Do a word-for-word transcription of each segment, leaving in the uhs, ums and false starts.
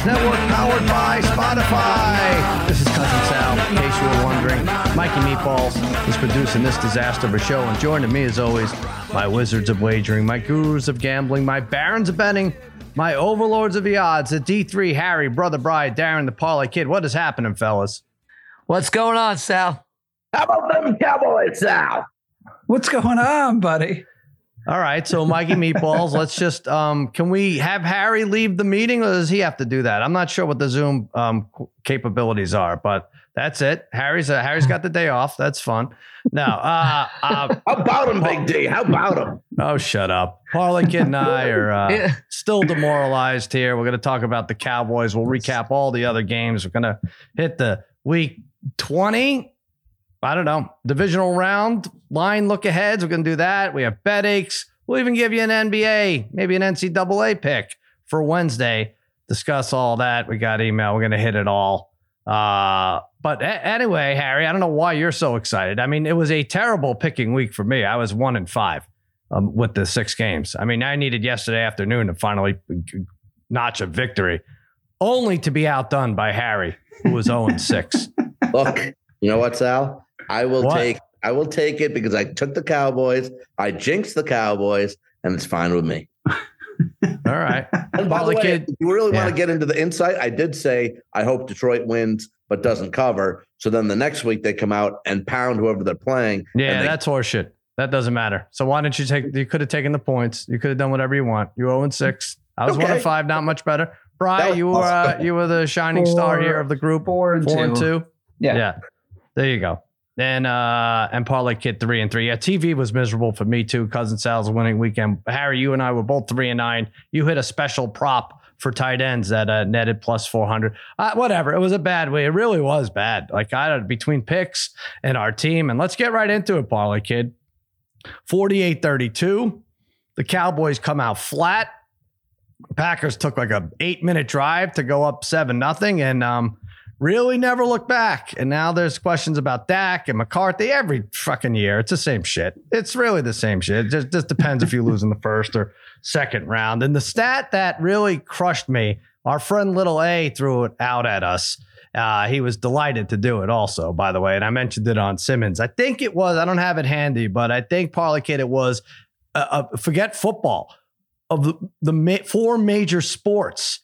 Network, powered by Spotify. This is Cousin Sal, in case you were wondering. Mikey Meatballs is producing this disaster of a show, and joining me, as always, my wizards of wagering, my gurus of gambling, my barons of betting, my overlords of the odds, the D three, Harry, Brother Bride, Darren, the Parlay Kid. What is happening, fellas? What's going on, Sal? How about them Cowboys, Sal? What's going on, buddy? All right, so Mikey Meatballs, let's just, um, can we have Harry leave the meeting, or does he have to do that? I'm not sure what the Zoom um, capabilities are, but that's it. Harry's uh, Harry's got the day off. That's fun. Now, uh, uh, how about him, Big D? How about him? Oh, shut up. Parlay Kid and I are uh, yeah. still demoralized here. We're going to talk about the Cowboys. We'll recap all the other games. We're going to hit the week twenty. I don't know, divisional round, line look aheads. We're going to do that. We have bet aches. We'll even give you an N B A, maybe an N C double A pick for Wednesday. Discuss all that. We got email. We're going to hit it all. Uh, but a- anyway, Harry, I don't know why you're so excited. I mean, it was a terrible picking week for me. I was one and five um, with the six games. I mean, I needed yesterday afternoon to finally notch a victory, only to be outdone by Harry, who was oh and six. Look, you know what, Sal? I will what? take I will take it because I took the Cowboys. I jinxed the Cowboys, and it's fine with me. All right. And by well, the way, kid, if you really yeah. want to get into the insight, I did say I hope Detroit wins but doesn't cover. So then the next week they come out and pound whoever they're playing. Yeah, they- that's horseshit. That doesn't matter. So why didn't you take? You could have taken the points. You could have done whatever you want. You oh and six. I was Okay. one and five. Not much better. Brian, you were uh, you were the shining four, star here of the group. Four and Four two. and two. Yeah. Yeah. There you go. And uh, and Parlay Kid three and three. Yeah, T V was miserable for me too. Cousin Sal's winning weekend. Harry, you and I were both three and nine. You hit a special prop for tight ends that uh, netted plus four hundred. Uh, whatever. It was a bad way. It really was bad. Like I don't between picks and our team. And let's get right into it, Parlay Kid. forty-eight thirty-two. The Cowboys come out flat. Packers took like a eight minute drive to go up seven nothing, and um. really never look back. And now there's questions about Dak and McCarthy every fucking year. It's the same shit. It's really the same shit. It just, just depends if you lose in the first or second round. And the stat that really crushed me, our friend Little A threw it out at us. Uh, he was delighted to do it also, by the way. And I mentioned it on Simmons. I think it was, I don't have it handy, but I think Parlay Kid, it was, uh, uh, forget football, of the, the ma- four major sports,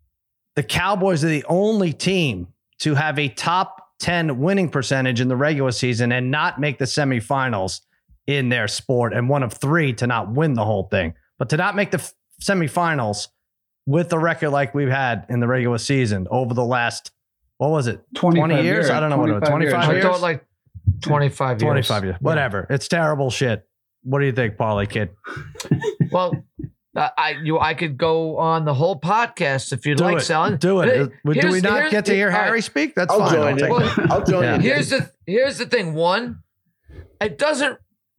the Cowboys are the only team to have a top ten winning percentage in the regular season and not make the semifinals in their sport, and one of three to not win the whole thing. But to not make the f- semifinals with a record like we've had in the regular season over the last, what was it, twenty years? years? I don't know what it was, twenty-five years? I thought like twenty-five years. twenty-five years, whatever. It's terrible shit. What do you think, Parlay Kid? Well, Uh, I you I could go on the whole podcast if you'd Do like, it. Sal. Do it. Here's- Do we not here's- get to hear all right. Harry speak? That's I'll fine. join I'll you. take Well, it. I'll join Yeah. you. Here's the here's the thing. One, it doesn't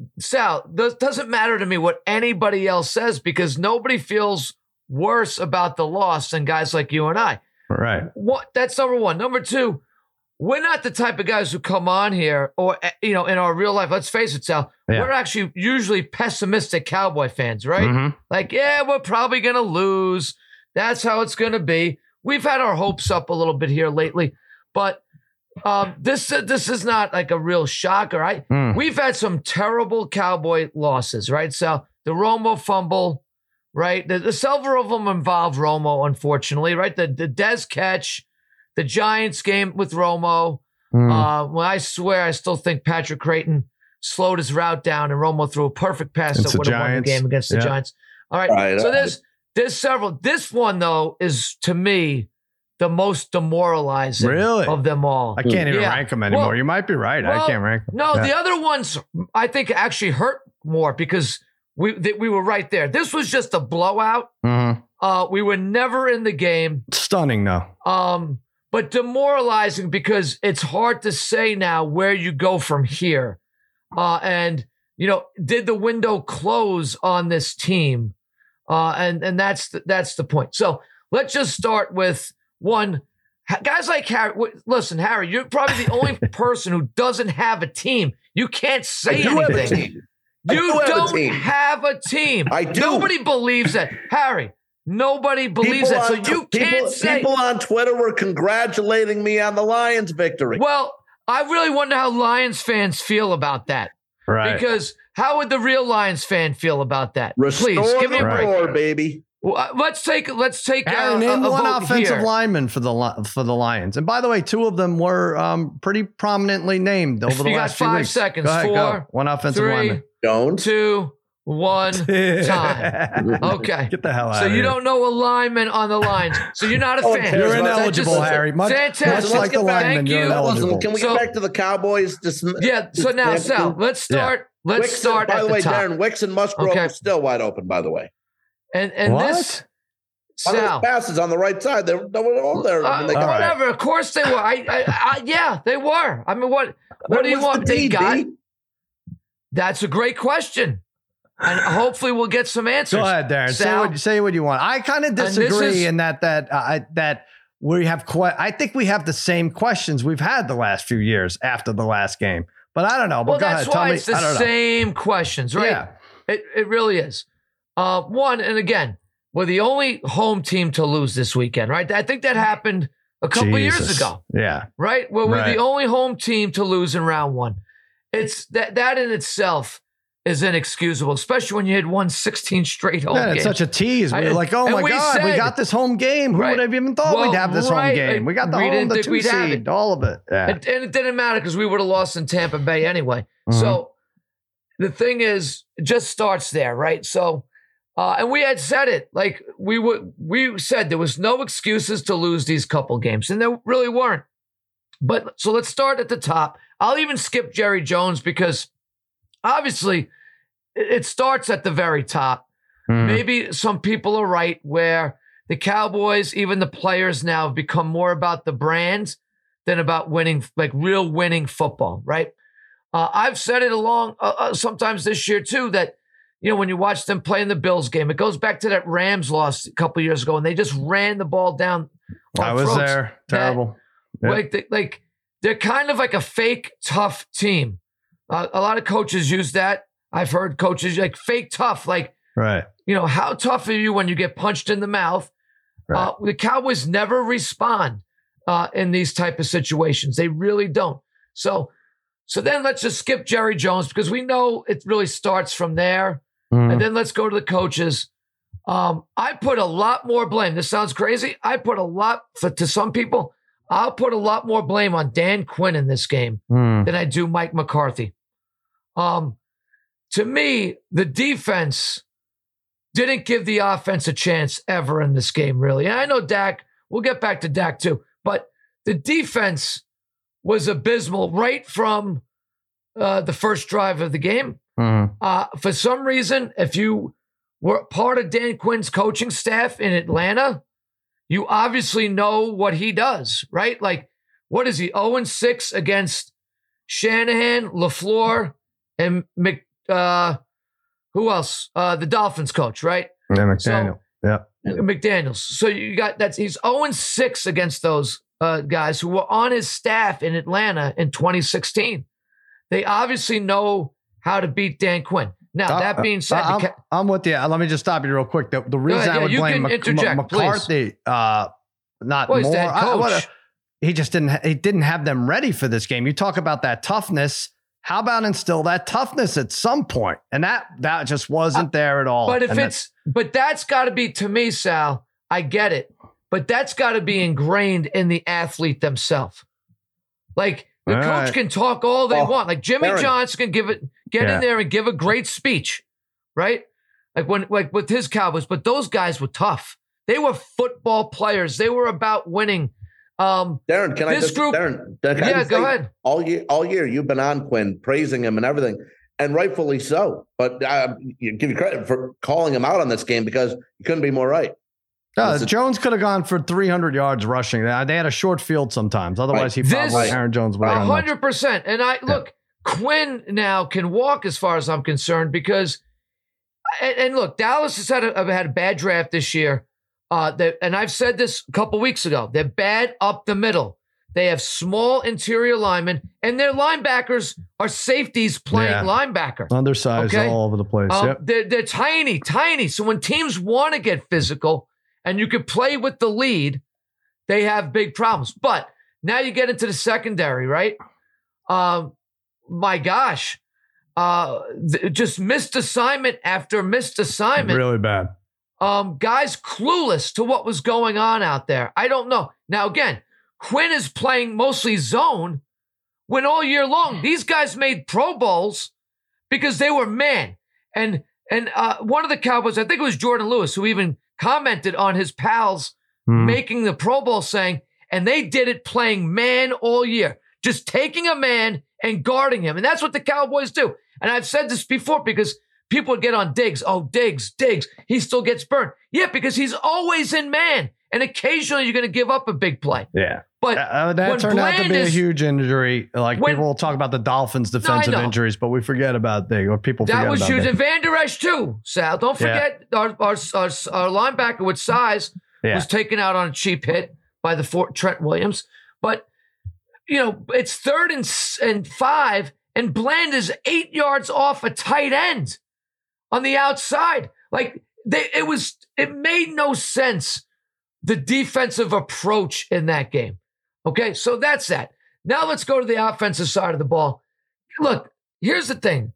Sal does doesn't matter to me what anybody else says because nobody feels worse about the loss than guys like you and I. Right. What that's number one. Number two, we're not the type of guys who come on here or you know in our real life. Let's face it, Sal. Yeah. We're actually usually pessimistic Cowboy fans, right? Mhm. Like, yeah, we're probably gonna lose. That's how it's gonna be. We've had our hopes up a little bit here lately, but um, this uh, this is not like a real shocker, right? Mm. We've had some terrible Cowboy losses, right? So the Romo fumble, right? The, the several of them involve Romo, unfortunately, right? The the Dez catch, the Giants game with Romo. Mm. Uh, well, I swear, I still think Patrick Creighton slowed his route down, and Romo threw a perfect pass It's that the would have won the Giants. game against the Yeah. Giants. All right, Right, so uh, there's there's several. This one though is to me the most demoralizing Really? of them all. I can't even Yeah. rank them anymore. Well- you might be right. I well, can't rank them. No, Yeah. the other ones I think actually hurt more because we th- we were right there. This was just a blowout. Mhm. Uh, we were never in the game. Stunning, though. Um, but demoralizing because it's hard to say now where you go from here. Uh, and you know, did the window close on this team? Uh, and and that's the, that's the point. So let's just start with one. Ha- Guys like Harry, w- listen, Harry, you're probably the only person who doesn't have a team. You can't say I do have a anything. team. I You do have a don't team. have a team. I do. Nobody believes that. Harry, Nobody believes People that. So on- you people, can't say. People on Twitter were congratulating me on the Lions victory. Well, I really wonder how Lions fans feel about that. Right. Because how would the real Lions fan feel about that? Restore Please give me a the break. roar, baby. Well, uh, let's take let's take Aaron, uh, name a, a one vote offensive here. lineman for the Li- for the Lions. And by the way, two of them were um, pretty prominently named over the You got last few five weeks. seconds. Go ahead, Four, go. One offensive three, lineman. Jones. two, one time. Okay. Get the hell out So of you here. don't know a lineman on the Lions. So you're not a Oh, fan. You're Is that ineligible, just- Harry. Much, Fantastic. much Let's like get the back- lineman, thank you're you. ineligible. Listen, can we So- get back to the Cowboys? Just, Yeah. So just now, next Sal, to- let's start. Let's Wicks, start by at the way, the top. Darren, Wicks and Musgrove Okay. are still wide open, by the way. And and What? this, On those Sal. passes on the right side, they, they were all there. Uh, when they all got- right. whatever. Of course they were. I, I, I, yeah, they were. I mean, what? What do you was want? the They D, got. B? That's a great question, and hopefully we'll get some answers. Go ahead, Darren. Say Sal. what, say what you want. I kind of this disagree is- in that that uh, I- that we have. Que- I think we have the same questions we've had the last few years after the last game. But I don't know. But Well, go that's ahead. Tell why me. it's the I don't know. same questions, right? Yeah. It it really is. Uh, one, and again, we're the only home team to lose this weekend, right? I think that happened a couple years Jesus. ago, Yeah. right? Where we're Right. the only home team to lose in round one. It's that that in itself is inexcusable, especially when you had won sixteen straight home Man, games. it's such a tease. We I- were like, oh and my we God, we said- got this home game. Who Right. would have even thought Well, we'd have this right. home game? We got the We home, didn't the think two we'd have seed, it. all of it. Yeah. And, and it didn't matter because we would have lost in Tampa Bay anyway. Mhm. So the thing is, it just starts there, right? So, uh, and we had said it, like we would, we said there was no excuses to lose these couple games, and there really weren't. But so let's start at the top. I'll even skip Jerry Jones because obviously it, it starts at the very top. Mhm. Maybe some people are right where the Cowboys, even the players now, have become more about the brand than about winning, like real winning football, right? Uh, I've said it along uh, uh, sometimes this year too that, you know, when you watch them play in the Bills game, it goes back to that Rams loss a couple years ago, and they just ran the ball down. I our was throats. there. That- Terrible. Yeah. Like, they, like they're kind of like a fake tough team. Uh, a lot of coaches use that. I've heard coaches like fake tough, like, Right. you know, how tough are you when you get punched in the mouth? Right. Uh, the Cowboys never respond uh, in these type of situations. They really don't. So, so then let's just skip Jerry Jones because we know it really starts from there. Mhm. And then let's go to the coaches. Um, I put a lot more blame. This sounds crazy. I put a lot for, to some people. I'll put a lot more blame on Dan Quinn in this game Mhm. than I do Mike McCarthy. Um, to me, the defense didn't give the offense a chance ever in this game, really. And I know Dak, we'll get back to Dak too, but the defense was abysmal right from uh, the first drive of the game. Mhm. Uh, for some reason, if you were part of Dan Quinn's coaching staff in Atlanta, you obviously know what he does, right? Like, what is he, oh and six against Shanahan, LaFleur, and Mc, uh, who else? Uh, the Dolphins coach, right? Yeah, McDaniel. yeah. McDaniels. So you got that's he's oh and six against those uh, guys who were on his staff in Atlanta in twenty sixteen. They obviously know how to beat Dan Quinn. Now, Uh, that being said, I- I'm, the Ca- I'm with you. Let me just stop you real quick. The, the reason ahead, I yeah, would you blame can Mc- interject, Mc- McCarthy, uh, not well, he's more. the head I- I wanna- coach. he just didn't. ha- He didn't have them ready for this game. You talk about that toughness. How about instill that toughness at some point? And that that just wasn't there at all. But if And that- it's, but that's got to be, to me, Sal, I get it, but that's got to be ingrained in the athlete themselves. Like the All coach right. can talk all they Oh, want. Like Jimmy Aaron. Johnson can give it, get Yeah. in there and give a great speech, right? Like when, like with his Cowboys, but those guys were tough. They were football players. They were about winning. Um, Darren, can I This just group- Darren, Darren, can I yeah, just go say, ahead. All year, all year, you've been on Quinn, praising him and everything, and rightfully so. But uh, you give you credit for calling him out on this game because you couldn't be more right. Uh, Listen- Jones could have gone for three hundred yards rushing. They they had a short field sometimes. Otherwise, he This- probably Aaron Jones would have A gone nuts. hundred percent. And I look, Quinn now can walk as far as I'm concerned because, and, and look, Dallas has had a, had a bad draft this year. Uh, that, and I've said this a couple weeks ago. They're bad up the middle. They have small interior linemen, and their linebackers are safeties playing Yeah. linebacker. Undersized Okay. all over the place. Um, Yep. they're, they're tiny, tiny. So when teams want to get physical, and you can play with the lead, they have big problems. But now you get into the secondary, right? Um, my gosh, uh, th- just missed assignment after missed assignment. Really bad. Um, guys clueless to what was going on out there. I don't know. Now, again, Quinn is playing mostly zone when all year long these guys made Pro Bowls because they were man. And and uh, one of the Cowboys, I think it was Jordan Lewis, who even commented on his pals Hmm. making the Pro Bowl, saying, and they did it playing man all year, just taking a man and guarding him. And that's what the Cowboys do. And I've said this before because people would get on Diggs. Oh, Diggs, Diggs, he still gets burned. Yeah, because he's always in man. And occasionally you're going to give up a big play. Yeah. But Uh, that when turned out to Bland be a is- huge injury. Like when- people will talk about the Dolphins' No, I defensive know. injuries, but we forget about they or people That forget was about huge. that. And Van Der Esch, too, Sal. Don't Yeah. forget our, our, our, our linebacker with size Yeah. was taken out on a cheap hit by the Fort Trent Williams. But, you know, it's third and, s- and five, and Bland is eight yards off a tight end on the outside. Like, they, it was, it made no sense, the defensive approach in that game. Okay, so that's that. Now let's go to the offensive side of the ball. Look, here's the thing.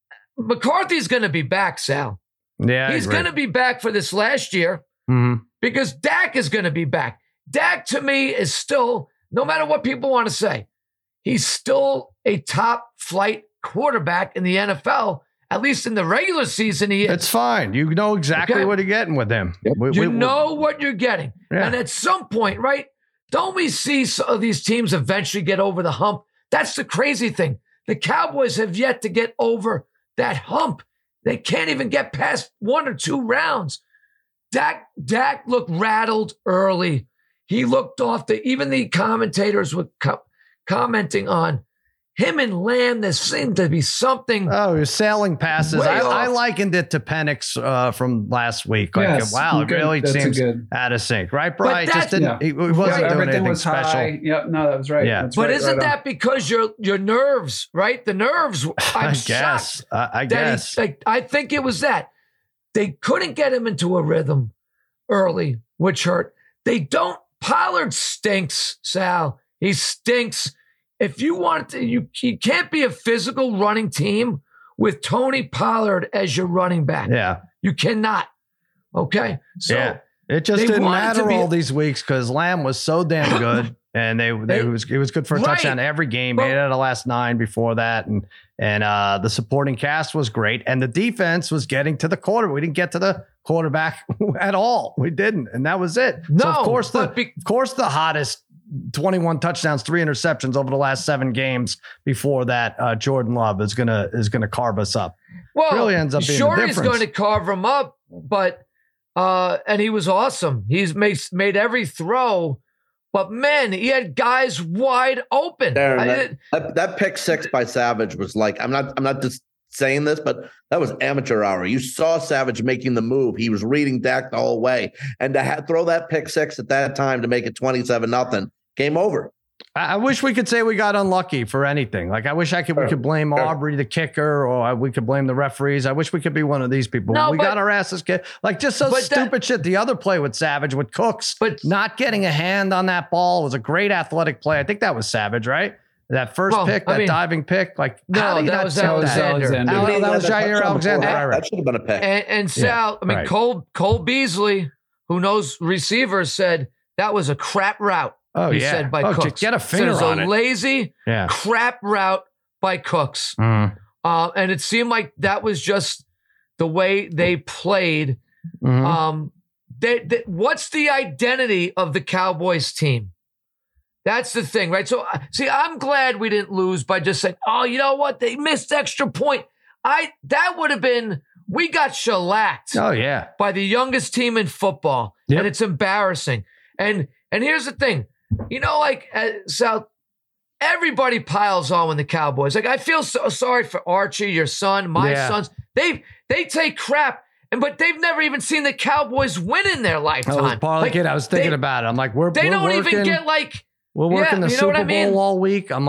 McCarthy's going to be back, Sal. Yeah, He's going to be back for this last year hmm because Dak is going to be back. Dak, to me, is still, no matter what people want to say, he's still a top flight quarterback in the N F L. At least in the regular season, he is. It's fine. You know exactly Okay. what you're getting with him. Yep. We- You we- know what you're getting. Yeah. And at some point, right? Don't we see some of these teams eventually get over the hump? That's the crazy thing. The Cowboys have yet to get over that hump. They can't even get past one or two rounds. Dak, Dak looked rattled early. He looked off. The, even the commentators were co- commenting on him and Lamb. There seemed to be something. Oh, you're sailing passes. Way I, off. I likened it to Penix uh, from last week. Like, Yes, wow, it good. really That's a seems good- out of sync, right, Brian? But Just didn't. yeah. He, he wasn't Yeah, doing everything anything was special. high. Yep, no, that was right. Yeah. That's But right, isn't right on. that because your your nerves, right? The nerves. I'm I shocked. guess. I, I that he- guess. like, I think it was that. They couldn't get him into a rhythm early, which hurt. They don't. Pollard stinks, Sal. He stinks. If you want to, you, you can't be a physical running team with Tony Pollard as your running back. yeah. You cannot. Okay? So Yeah. It just they didn't wanted to matter be- all these weeks because Lamb was so damn good, and they, they They- it was it was good for a Right. touchdown every game. Well- Eight out of the last nine before that, and and uh, the supporting cast was great, and the defense was getting to the quarter. We didn't get to the quarterback at all. We didn't, and that was it. so No, of course the but be- of course the hottest twenty-one touchdowns, three interceptions over the last seven games before that. Uh, Jordan Love is gonna is gonna carve us up. well, really ends up being the sure he's difference. going to carve him up, but uh, and he was awesome. He's made made every throw, but man, he had guys wide open. Darren, I that, didn't- that, that pick six by Savage was like, I'm not, I'm not just saying this, but that was amateur hour. You saw Savage making the move. He was reading Dak the whole way. And to ha- throw that pick six at that time to make it twenty-seven nothing, game over. I I wish we could say we got unlucky for anything. Like I wish I could we Sure. could blame Sure. Aubrey the kicker, or we could blame the referees. I wish we could be one of these people. No, we but- got our asses kicked. Like just so But that- stupid shit. The other play with Savage with Cooks, But- not getting a hand on that ball was a great athletic play. I think that was Savage, right? That first Well, pick, I that mean- diving pick. Like No, how do you that not was set Alexander. that? Alexander. Oh, He that was had that Jair touchdown Alexander. before that. Right, right. That should have been a pick. and, and Sal, I mean, right. Cole Cole Beasley, who knows receivers, said that was a crap route. Oh he yeah. said by oh, Cooks. just get a Said finger it was on a it. lazy Yeah. crap route by Cooks. Mhm. Uh, and it seemed like that was just the way they played. Mhm. Um, they, they, what's the identity of the Cowboys team? That's the thing, right? So, uh, see, I'm glad we didn't lose by just saying, "Oh, you know what? They missed extra point." I that would have been we got shellacked oh yeah. by the youngest team in football, Yep. and it's embarrassing. And and here's the thing, you know, like uh, South, everybody piles on when the Cowboys. Like I feel so sorry for Archie, your son, my Yeah. sons. They they take crap, and but they've never even seen the Cowboys win in their I lifetime. was part of the Like, kid. I was thinking they- about it. I'm like, we're They we're don't working, even get like. We're working Yeah, the you know what Super I mean? Bowl all week. I'm like,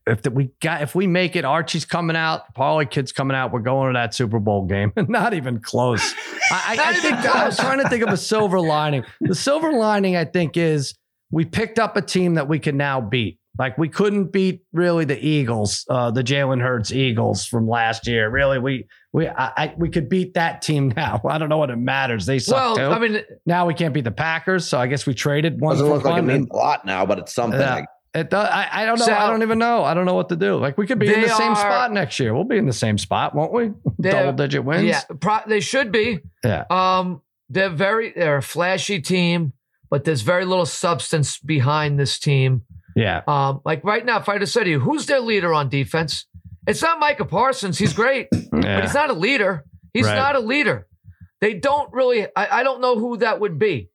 if the, we got if we make it, Archie's coming out, Parlay Kid's coming out. We're going to that Super Bowl game. Not even close. I, Not I, I even think close. I was trying to think of a silver lining. The silver lining, I think, is we picked up a team that we can now beat. Like we couldn't beat really the Eagles, uh, the Jalen Hurts Eagles from last year. Really, we we I, I, we could beat that team now. I don't know what it matters. They suck Well, too. I mean, Now we can't beat the Packers, so I guess we traded one Doesn't for look like it one. means and- a lot now, but it's something. Yeah. It does. I, I don't know. So- I don't even know. I don't know what to do. Like we could be in They the same are- spot next year. We'll be in the same spot, won't we? They're- Double digit wins. yeah, pro- they should be. Yeah. Um, they're very they're a flashy team, but there's very little substance behind this team. Yeah. Um, like right now, if I just said to you, who's their leader on defense? It's not Micah Parsons. He's great, but Yeah. he's not a leader. He's Right. not a leader. They don't really. I, I don't know who that would be.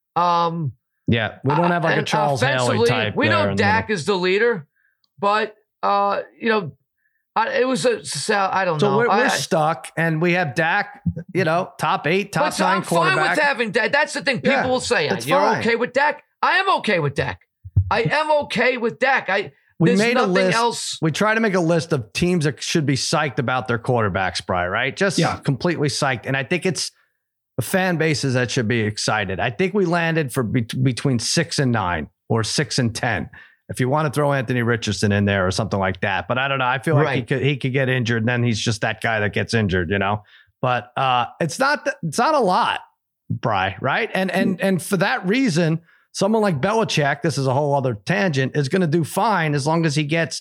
Um, Yeah. We don't have like a and Charles Haley offensively, type. We there know in Dak the is the leader, but uh, you know, I, it was a. I don't So know. we're, we're I, stuck, and we have Dak. You know, top eight, top But nine I'm fine quarterback. with having Dak. That's the thing. People Yeah, will say, that's "You're fine. okay with Dak." I am okay with Dak. I am okay with Dak. I We there's made a nothing list. else. We try to make a list of teams that should be psyched about their quarterbacks, Bri, right? Just Yeah. completely psyched. And I think it's the fan bases that should be excited. I think we landed for be- between six and nine or six and ten. If you want to throw Anthony Richardson in there or something like that. But I don't know. I feel like he Right. could he could get injured, and then he's just that guy that gets injured, you know. But uh, it's not th- it's not a lot, Bri, right? And and and for that reason, someone like Belichick, this is a whole other tangent, is going to do fine as long as he gets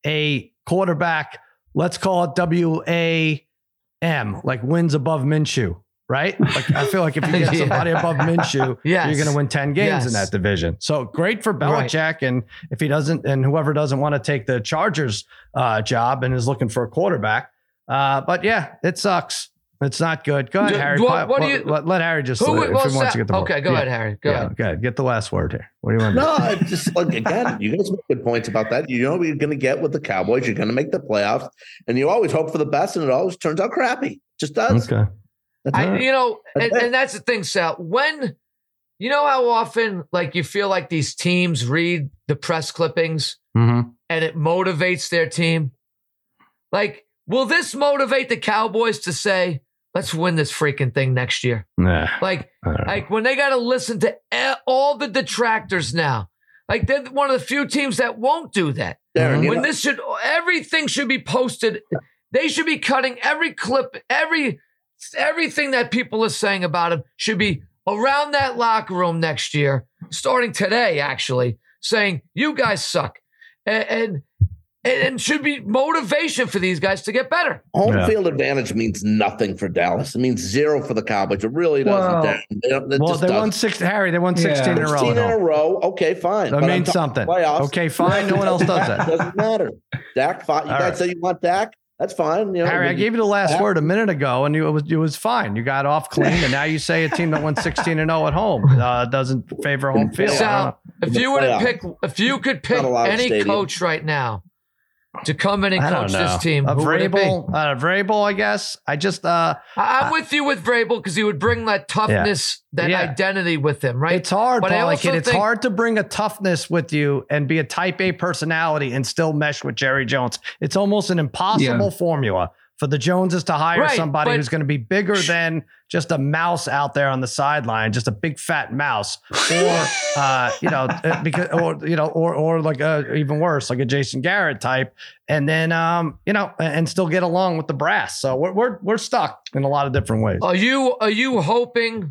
a quarterback, let's call it W A M, like wins above Minshew, right? Like I feel like if you get Yeah. somebody above Minshew, Yes. you're going to win ten games in Yes. that division. So great for Right. Belichick. And if he doesn't, and whoever doesn't want to take the Chargers uh, job and is looking for a quarterback. Uh, but yeah, it sucks. It's not good. Go ahead, Do- Harry. what- what do let, you- let, let Harry just, Who uh, would- if well, he wants to Sa- get the okay, go yeah. ahead, Harry. Go yeah, ahead. go ahead. Get the last word here. What do you want? No, it's just like again, you guys make good points about that. You know what you're going to get with the Cowboys. You're going to make the playoffs, and you always hope for the best, and it always turns out crappy. It just does. Okay. That's I, all right. you know, That's and, it. and that's the thing, Sal. When you know how often, like, you feel like these teams read the press clippings Mm-hmm. and it motivates their team. Like, will this motivate the Cowboys to say, "Let's win this freaking thing next year"? Nah. Like, I don't know. like when they got to listen to e- all the detractors now. Like, they're one of the few teams that won't do that. Darren, you When know- this should, everything should be posted. They should be cutting every clip, every everything that people are saying about him should be around that locker room next year, starting today, actually, saying you guys suck, and and, and should be motivation for these guys to get better. Home Yeah. field advantage means nothing for Dallas. It means zero for the Cowboys. It really doesn't. Well- Darren. They don't- it Well, just they doesn't. won six. Harry, they won Yeah. sixteen in a row. sixteen at in a home. row. Okay, fine. That But I'm means talking something. playoffs. Okay, fine. No one else does that. Doesn't matter. Dak, fine. You All guys right. say you want Dak. That's fine. You know, Harry, I when- gave you the last Yeah. word a minute ago, and you, it was it was fine. You got off clean, and now you say a team that won sixteen and zero at home uh, doesn't favor home field. I don't know. Sal, if In the you were to playoffs. pick, if you could pick Not a lot of any stadium. coach right now to come in and I don't coach know. this team, Uh, who would it be? Vrabel, uh, Vrabel, I guess. I just uh, I- I'm with you with Vrabel because he would bring that toughness, that Yeah. identity with him, right? it's hard, But I Paul. also Kid. It's think- hard to bring a toughness with you and be a Type A personality and still mesh with Jerry Jones. It's almost an impossible formula for the Joneses to hire Right, somebody but- who's going to be bigger than just a mouse out there on the sideline, just a big fat mouse, or uh, you know, uh, because or you know, or or like a, even worse, like a Jason Garrett type, and then um, you know, and still get along with the brass. So we're we're we're stuck in a lot of different ways. Are you are you hoping?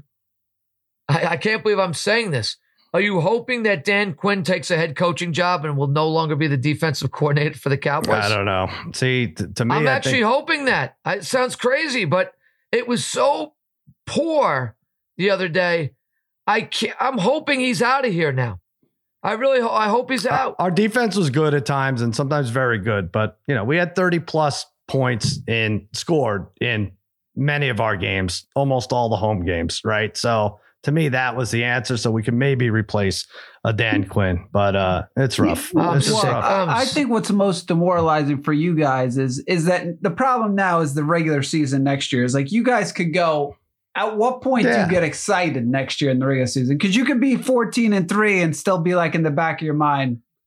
I, I can't believe I'm saying this. Are you hoping that Dan Quinn takes a head coaching job and will no longer be the defensive coordinator for the Cowboys? I don't know. See, t- to me, I'm I actually think, hoping that. I, it sounds crazy, but it was so poor the other day. I can't, I'm hoping he's out of here now. I really ho- I hope he's out. our defense was good at times and sometimes very good, but you know, we had thirty plus points in scored in many of our games, almost all the home games, right? So to me, that was the answer. So we can maybe replace a Dan Quinn, but uh, it's rough. Um, It's just well, rough. um, I I think what's most demoralizing for you guys is is that the problem now is the regular season next year. Is like you guys could go. At what point do Yeah. you get excited next year in the regular season? Because you could be fourteen and three and still be like in the back of your mind,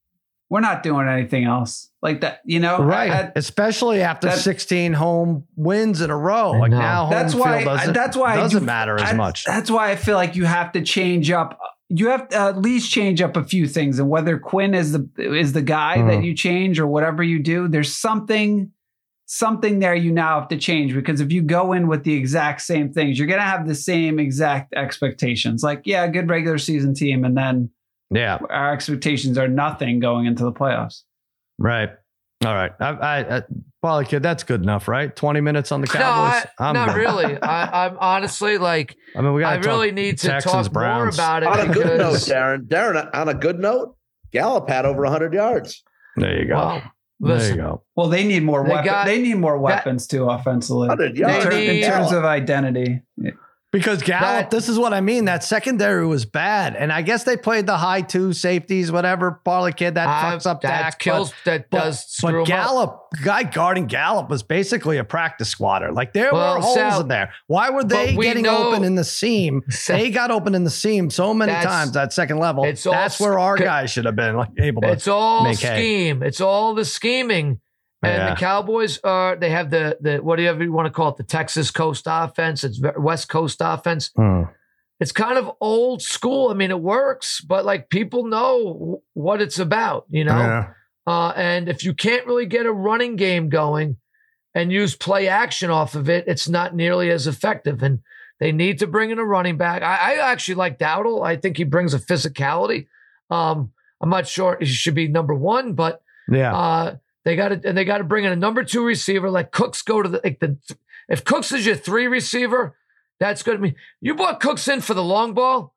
we're not doing anything else like that. You know, right? I, I, Especially after that, sixteen home wins in a row. Like know. now, home that's field why. doesn't, That's why doesn't I do, matter as I, much. That's why I feel like you have to change up. You have to at least change up a few things, and whether Quinn is the is the guy Mm. that you change or whatever you do, there's something. Something there you now have to change, because if you go in with the exact same things, you're going to have the same exact expectations. Like, yeah, good regular season team. And then Yeah. our expectations are nothing going into the playoffs. Right. All right. I, I, I Polly kid, that's good enough, right? twenty minutes on the No, Cowboys. I, I'm not good. really. I, I'm honestly like, I mean, we got I really need to Texans, talk more Browns. about it. On a good note, because, Darren. Darren, on a good note, Gallup had over one hundred yards. There you go. Wow. There you Listen, go. Well, they need more They weapons. got- They need more that- weapons too, offensively. one hundred In, yards. ter- They in terms Gallup. of identity. Because Gallup, That- this is what I mean. That secondary was bad. And I guess they played the high two safeties, whatever. Polly kid, that I- fucks up that Dak. kills. but, that but, does screw but 'em up. Gallup, guy guarding Gallup was basically a practice squatter. Like there Well, were holes Sal, in there. Why were they but we getting know- open in the seam? Sal, They got open in the seam so many That's- times at second level. it's all That's where our sc- guys should have been like able to. It's all make hay. scheme. It's all the scheming. And Yeah. the Cowboys are, they have the, the whatever you want to call it, the Texas Coast offense. It's ve- West Coast offense. Hmm. It's kind of old school. I mean, it works, but like people know what it's about, you know? Yeah. Uh, and if you can't really get a running game going and use play action off of it, it's not nearly as effective. And they need to bring in a running back. I, I actually like Dowdle. I think he brings a physicality. Um, I'm not sure he should be number one, but Yeah. uh, they got to and they got to bring in a number two receiver. Like Cooks go to the like the if Cooks is your three receiver, that's good. I mean, you brought Cooks in for the long ball.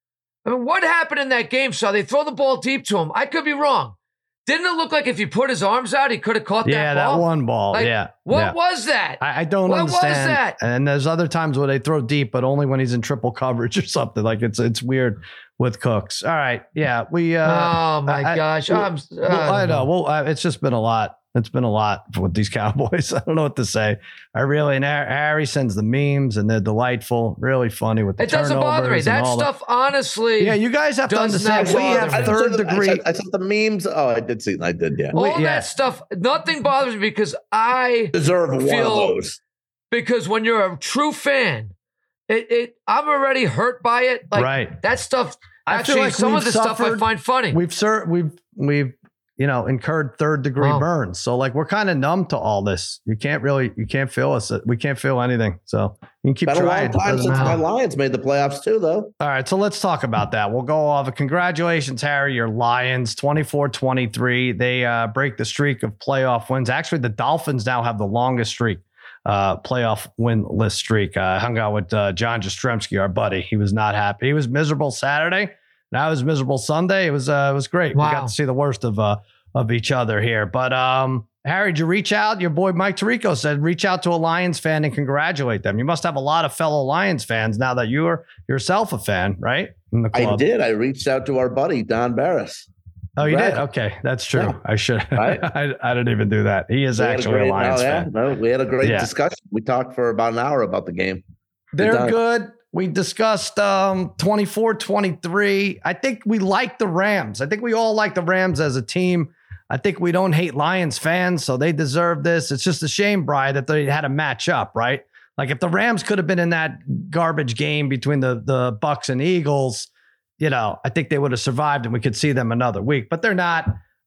I mean, what happened in that game? So they throw the ball deep to him. I could be wrong. Didn't it look like if he put his arms out, he could have caught yeah, that that, ball? one ball. Like, yeah. What yeah. was that? I, I don't What was understand. that? And there's other times where they throw deep, but only when he's in triple coverage or something. Like it's it's weird with Cooks. All right, yeah, we. Uh, oh my I- I- gosh! well, I'm, well, I uh, know. Well, uh, it's just been a lot. It's been a lot with these Cowboys. I don't know what to say. I really and Har- Harry sends the memes and they're delightful, really funny with the It doesn't bother me. turnovers and That all the- stuff, honestly. Yeah, you guys have to does understand. not We bother have me. I third saw the- degree. I saw, I saw the memes. Oh, I did see. I did. Yeah. all we- yeah. that stuff, nothing bothers me because I Deserve one feel- of those. because when you're a true fan, it, it I'm already hurt by it. Like Right. that stuff. I feel Actually, like some of we've the stuff I suffered- find funny. We've sir, we've we've you know incurred third degree Wow. burns. So like we're kind of numb to all this. You can't really you can't feel us. We can't feel anything. So you can keep Been a trying. long time Doesn't since matter. my Lions made the playoffs too, though. All right, so let's talk about that. We'll go off. Congratulations, Harry. Your Lions, twenty-four twenty-three. They uh, break the streak of playoff wins. Actually, the Dolphins now have the longest streak, uh, playoff win list streak. I hung out with uh, John Jastrzemski, our buddy. He was not happy. He was miserable Saturday. Now it was miserable Sunday. It was uh, it was great. Wow. We got to see the worst of uh, of each other here. But um, Harry, did you reach out? Your boy Mike Tirico said reach out to a Lions fan and congratulate them. You must have a lot of fellow Lions fans now that you're yourself a fan, right? In the I club. did. I reached out to our buddy Don Barris. Oh, you did? Right. Okay, that's true. Yeah. I should. Right. I, I didn't even do that. He is We had actually a, great- Lions no, yeah, fan. no, we had a great Yeah. discussion. We talked for about an hour about the game. They're done. good. We discussed um, twenty-four twenty-three. I think we like the Rams. I think we all like the Rams as a team. I think we don't hate Lions fans, so they deserve this. It's just a shame, Bri, that they had to match up, right? Like if the Rams could have been in that garbage game between the the Bucks and Eagles, you know, I think they would have survived and we could see them another week. But they're not.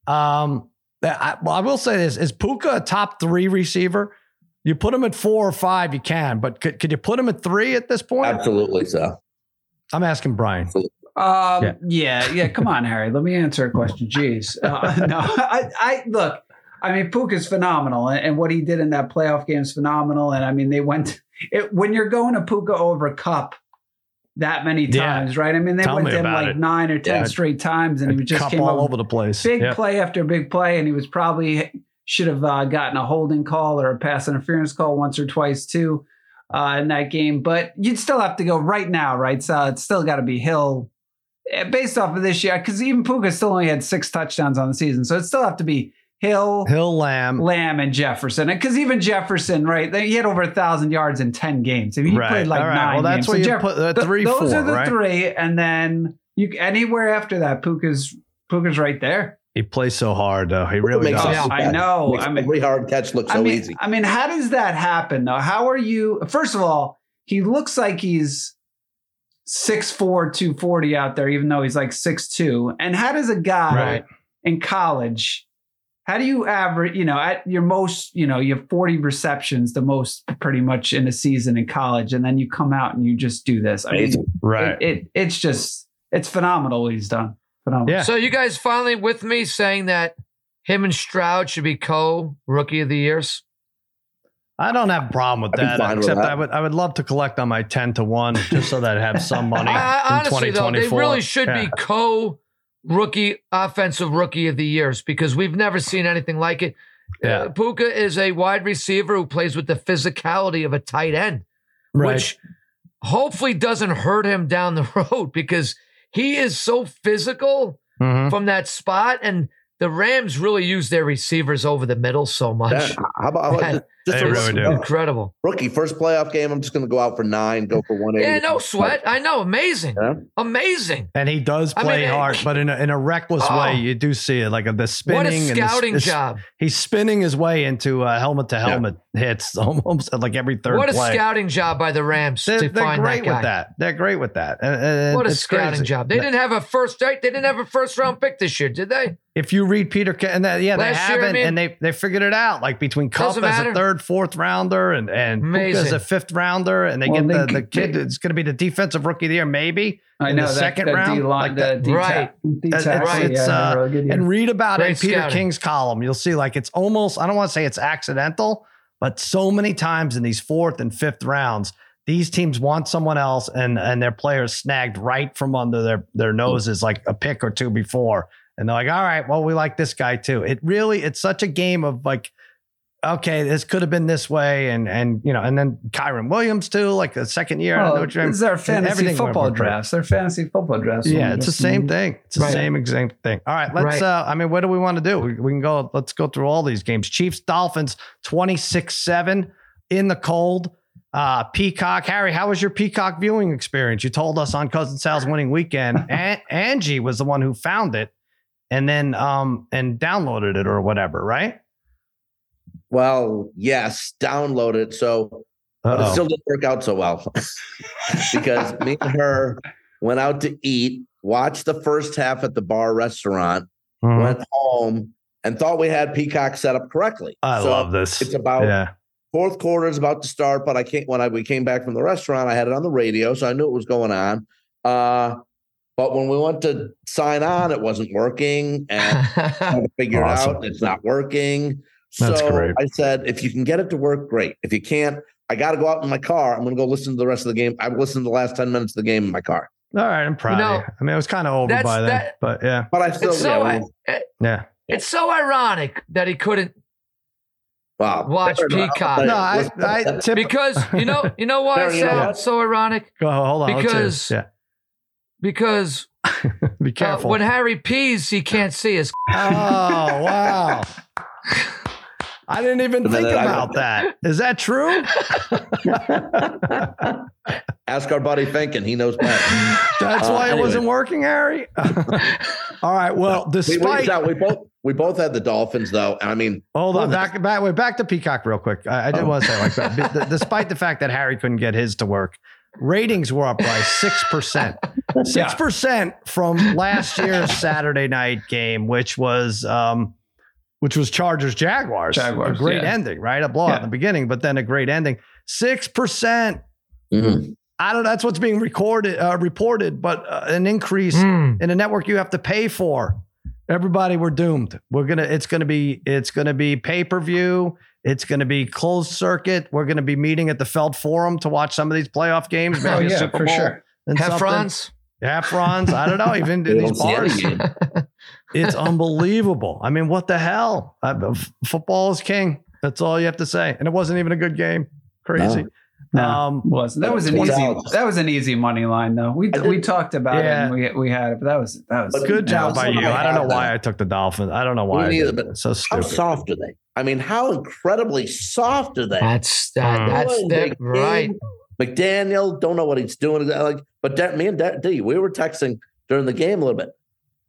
Um, I, well, I will say this: is Puka a top three receiver? You put him at four or five, you can, but could, could you put him at three at this point? Absolutely so. I'm asking Brian. Um, Yeah. yeah. yeah, Come on, Harry. Let me answer a question. Jeez. Uh, no, I, I look. I mean, Puka's phenomenal, and, and what he did in that playoff game is phenomenal. And I mean, they went it, when you're going to Puka over Cup that many Yeah. times, right? I mean, they Tell went me to him about like it. nine or ten Yeah. straight times, and he just Cup came all up over the place. big Yep. play after big play, and he was probably should have uh, gotten a holding call or a pass interference call once or twice too uh, in that game. But you'd still have to go right now, right? So it's still got to be Hill eh, based off of this year, because even Puka still only had six touchdowns on the season, so it still have to be Hill, Hill, Lamb. Lamb, and Jefferson. Because even Jefferson, right? They, he had over a thousand yards in ten games. I mean, he Right. played like All right. nine Well, that's games. where So you Jeff- put the th- three, those four, are the right? three, and then you anywhere after that, Puka's Puka's right there. He plays so hard, though. He really Makes does. us- I know. Makes I mean, every hard catch look so I mean, easy. I mean, how does that happen though? How are you? First of all, he looks like he's six four, two forty out there, even though he's like six two. And how does a guy Right. in college, how do you average, you know, at your most, you know, you have forty receptions, the most pretty much in a season in college, and then you come out and you just do this. I mean, Amazing. Right. it, it it's just, it's phenomenal what he's done. Phenomenal. Yeah. So you guys finally with me saying that him and Stroud should be co-rookie of the years? I don't have a problem with I'd be that, fine with except that. I would I would love to collect on my ten to one just so that I have some money I, I, in honestly, though, they twenty twenty-four. really should Yeah. be co-rookie offensive rookie of the years because we've never seen anything like it. Yeah. Uh, Puka is a wide receiver who plays with the physicality of a tight end, Right. which hopefully doesn't hurt him down the road because he is so physical Mhm. from that spot. And the Rams really use their receivers over the middle so much. Yeah. How about how about just, just They a really rookie, do. Incredible. rookie first playoff game? I'm just going to go out for nine, go for one eighty. Yeah, no sweat. I know. Amazing. Yeah. Amazing. And he does I play mean, hard, but in a, in a reckless Oh. way. You do see it, like the spinning. What a and the- scouting the- job. He's spinning his way into uh, helmet to helmet hits almost at like every third What a play. scouting job by the Rams They're, to they're find great that guy. with that. They're great with that. And- and What a it's scouting crazy. job. They didn't have a first date. They didn't have a first round pick this year, did they? If you read Peter, Ca- and that, yeah, they Last year, I haven't, mean- and they they figured it out. Like between Cup Doesn't as matter. a third, fourth rounder, and and Puka as Amazing. a fifth rounder, and they Well, get they the, the could- kid they- that's going to be the defensive rookie of the year, maybe I in know the that, second that round, D-line, like the that. D Right. It's, tackle, it's, yeah, uh, really good year. and read about Great it in Peter scouting. King's column. You'll see, like it's almost. I don't want to say it's accidental, but so many times in these fourth and fifth rounds, these teams want someone else, and and their players snagged right from under their their noses, like a pick or two before, and they're like, all right, well, we like this guy too. It really, it's such a game of like, okay, this could have been this way, and and you know, and then Kyron Williams too, like the second year. Well, Notre Dame. these are fantasy Everything went football went great. drafts. They're fantasy football drafts. Yeah, So it's the just- same thing. It's the Right. same exact thing. All right, let's. Right. uh I mean, what do we want to do? We, we can go. Let's go through all these games. Chiefs, Dolphins, twenty-six seven in the cold. Uh Peacock, Harry, how was your Peacock viewing experience? You told us on Cousin Sal's winning weekend. An- Angie was the one who found it, and then um and downloaded it or whatever, right? Well, yes, download it. So, but it Uh-oh. still didn't work out so well because me and her went out to eat, watched the first half at the bar restaurant, Mhm. went home, and thought we had Peacock set up correctly. I So love this. It's about Yeah. fourth quarter is about to start, but I can't. When I we came back from the restaurant, I had it on the radio, so I knew what was going on. Uh, but when we went to sign on, it wasn't working, and I had to figure Awesome. it out. It's not working. That's so great. I said, if you can get it to work, great. If you can't, I got to go out in my car. I'm going to go listen to the rest of the game. I've listened to the last ten minutes of the game in my car. All right, I'm proud You know, of you. I mean, it was kind of over that's- by then, that- but yeah, But I still, It's so, yeah, I- yeah. it's so ironic that he couldn't wow. watch Fair enough. Peacock. No, I, I tip. because you know you know why Barry, you know Sal, what? it's so ironic Go, hold on. let's hear because- this. because yeah, be uh, careful. when Harry pees he can't see his Oh, wow. I didn't even And then think I- about that. Is that true? Ask our buddy Finken. He knows best. That's Uh, why it anyway. wasn't working, Harry? All right. Well, we, we, despite. no, we both we both had the Dolphins though, and I mean, Hold on. Well, Back, back, wait, back to Peacock real quick. I, I did Oh. want to say, like, that. D- despite the fact that Harry couldn't get his to work, ratings were up by six percent. six percent from last year's Saturday night game, which was. Um, which was Chargers Jaguars. Jaguars, A great yeah. ending, right? A blowout Yeah. in the beginning, but then a great ending. six percent. mhm. I don't know. That's what's being recorded, uh, reported, but uh, an increase Mm. in a network you have to pay for. Everybody, we're doomed. We're gonna. It's gonna be. It's gonna be pay per view. It's gonna be closed circuit. We're gonna be meeting at the Feld Forum to watch some of these playoff games. Oh maybe a yeah, Super for Bowl sure. and something. Heffrons. Heffrons. I don't know. Even in We these don't see any bars, game. it's unbelievable. I mean, what the hell? I, f- football is king. That's all you have to say. And it wasn't even a good game. Crazy. No, Um, it wasn't. That was an twenty easy. dollars. That was an easy money line, though. We I we did- talked about Yeah. it. And we we had it, but that was that was But Good Yeah, job by some you. of I don't know have why that. I took the Dolphins. I don't know why. I neither, did. but It's so How stupid. soft are they? I mean, how incredibly soft are they? That's that. Mm. That's Boy, that. they Right. came- McDaniel, don't know what he's doing. Like, but that, me and Da- D, we were texting during the game a little bit.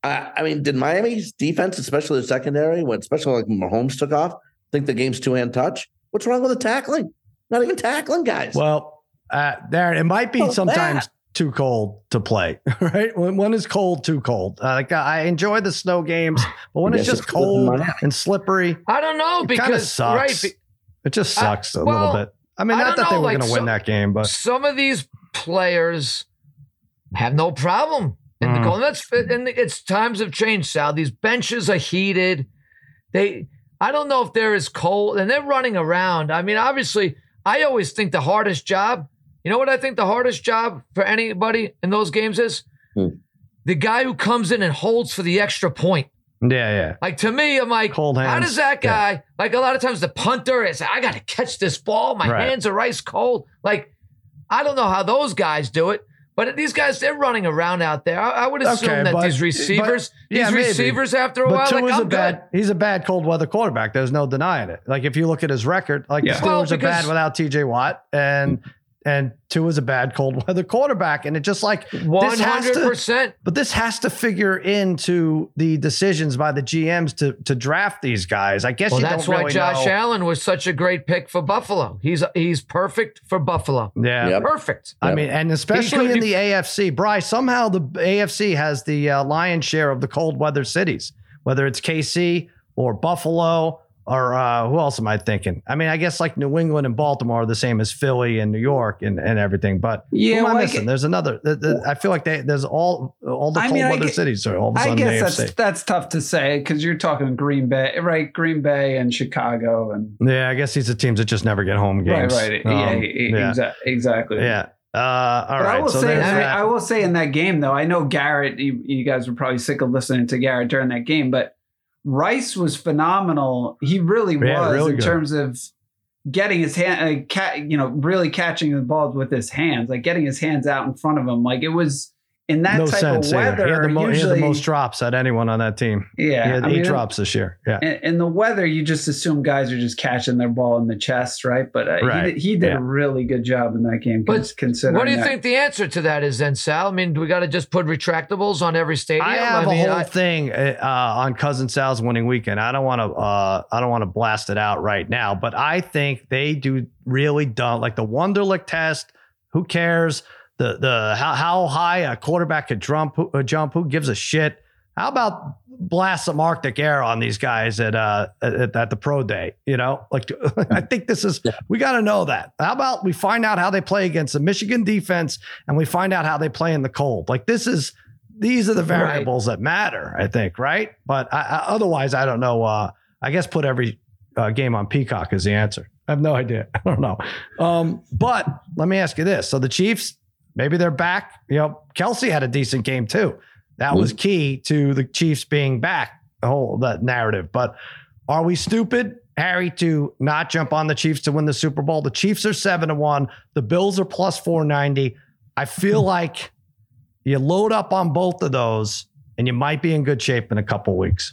I, I mean, did Miami's defense, especially the secondary, when especially like Mahomes took off, think the game's two-hand touch? What's wrong with the tackling? Not even tackling guys. Well, uh, there it might be Oh, sometimes that. too cold to play, right? When when is cold too cold? Uh, like I enjoy the snow games, but when I it's guess just it's living in cold Miami. and slippery, I don't know it kind of because right, sucks. be- It just I- sucks a well, little bit. I mean, I not don't that they know, were like, going to win some- that game, but some of these players have no problem in Mm. the cold. And that's and it's times have changed, Sal. These benches are heated. They, I don't know if they're as cold, and they're running around. I mean, obviously, I always think the hardest job. You know what I think the hardest job for anybody in those games is? Hmm. The guy who comes in and holds for the extra point. yeah, yeah. Like to me, I'm like, Cold how hands. does that guy? Like a lot of times, the punter is, I got to catch this ball. My Right. hands are ice cold. Like I don't know how those guys do it, but these guys, they're running around out there. I, I would assume Okay, that but- these receivers, but- yeah, these maybe. receivers, after a But while, Tua like is I'm a bad. good. He's a bad cold weather quarterback. There's no denying it. Like if you look at his record, like Yeah. the Steelers Well, are bad because- without T J Watt, and and Tua is a bad cold weather quarterback, and it just like One this has hundred to- percent. But this has to figure into the decisions by the G Ms to to draft these guys. I guess Well, you that's don't why really Josh know. Allen was such a great pick for Buffalo. He's he's perfect for Buffalo. Yeah. Yep. Perfect. I Yep. mean, and especially could- in the A F C, Bryce, somehow the A F C has the uh, lion's share of the cold weather cities, whether it's K C or Buffalo or uh, who else am I thinking? I mean, I guess like New England and Baltimore are the same as Philly and New York and, and everything. But Yeah, who am I well, I missing? get- There's another. th- th- I feel like they, there's all all the I cold mean, I weather get- cities are all of a I sudden guess A F C. that's that's tough to say because you're talking Green Bay, right? Green Bay and Chicago, and Yeah, I guess these are teams that just never get home games. right, right, Um, yeah, yeah, exa- exactly. yeah. Uh, all But right. I will So say, there's I, mean, that. I will say in that game though, I know Garrett. You, you guys were probably sick of listening to Garrett during that game, but Rice was phenomenal. He really Yeah, was really in good. terms of getting his hand, uh, ca- you know, really catching the balls with his hands, like getting his hands out in front of him. Like it was in that no type sense. of either. weather. He had, the mo- he had usually, the most drops at anyone on that team. yeah, He had I eight mean, drops this year. Yeah. in, in the weather, you just assume guys are just catching their ball in the chest, right? But uh, Right. he did, he did Yeah. a really good job in that game. But cons- considering What do you that. think the answer to that is then, Sal? I mean, do we got to just put retractables on every stadium? I have mean, a whole I- thing uh, on Cousin Sal's winning weekend. I don't want to. Uh, I don't want to blast it out right now, but I think they do really don't like the Wonderlic test. Who cares? The the how how high a quarterback could jump? Who, uh, jump? Who gives a shit? How about blast some Arctic air on these guys at uh at, at the pro day? You know, like I think this is we got to know that. How about we find out how they play against the Michigan defense, and we find out how they play in the cold? Like this is. These are the variables that matter, I think, right? But I, I, otherwise, I don't know. Uh, I guess put every uh, game on Peacock is the answer. I have no idea. I don't know. Um, but let me ask you this. So the Chiefs, maybe they're back. You know, Kelsey had a decent game too. That was key to the Chiefs being back, the whole that narrative. But are we stupid, Harry, to not jump on the Chiefs to win the Super Bowl? The Chiefs are seven to one. The Bills are plus four ninety. I feel like you load up on both of those, and you might be in good shape in a couple weeks.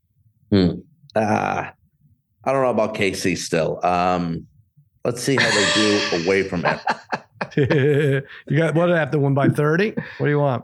Hmm. Uh, I don't know about K C still. Um, let's see how they do away from it. You got what? Do they have to win by thirty? What do you want?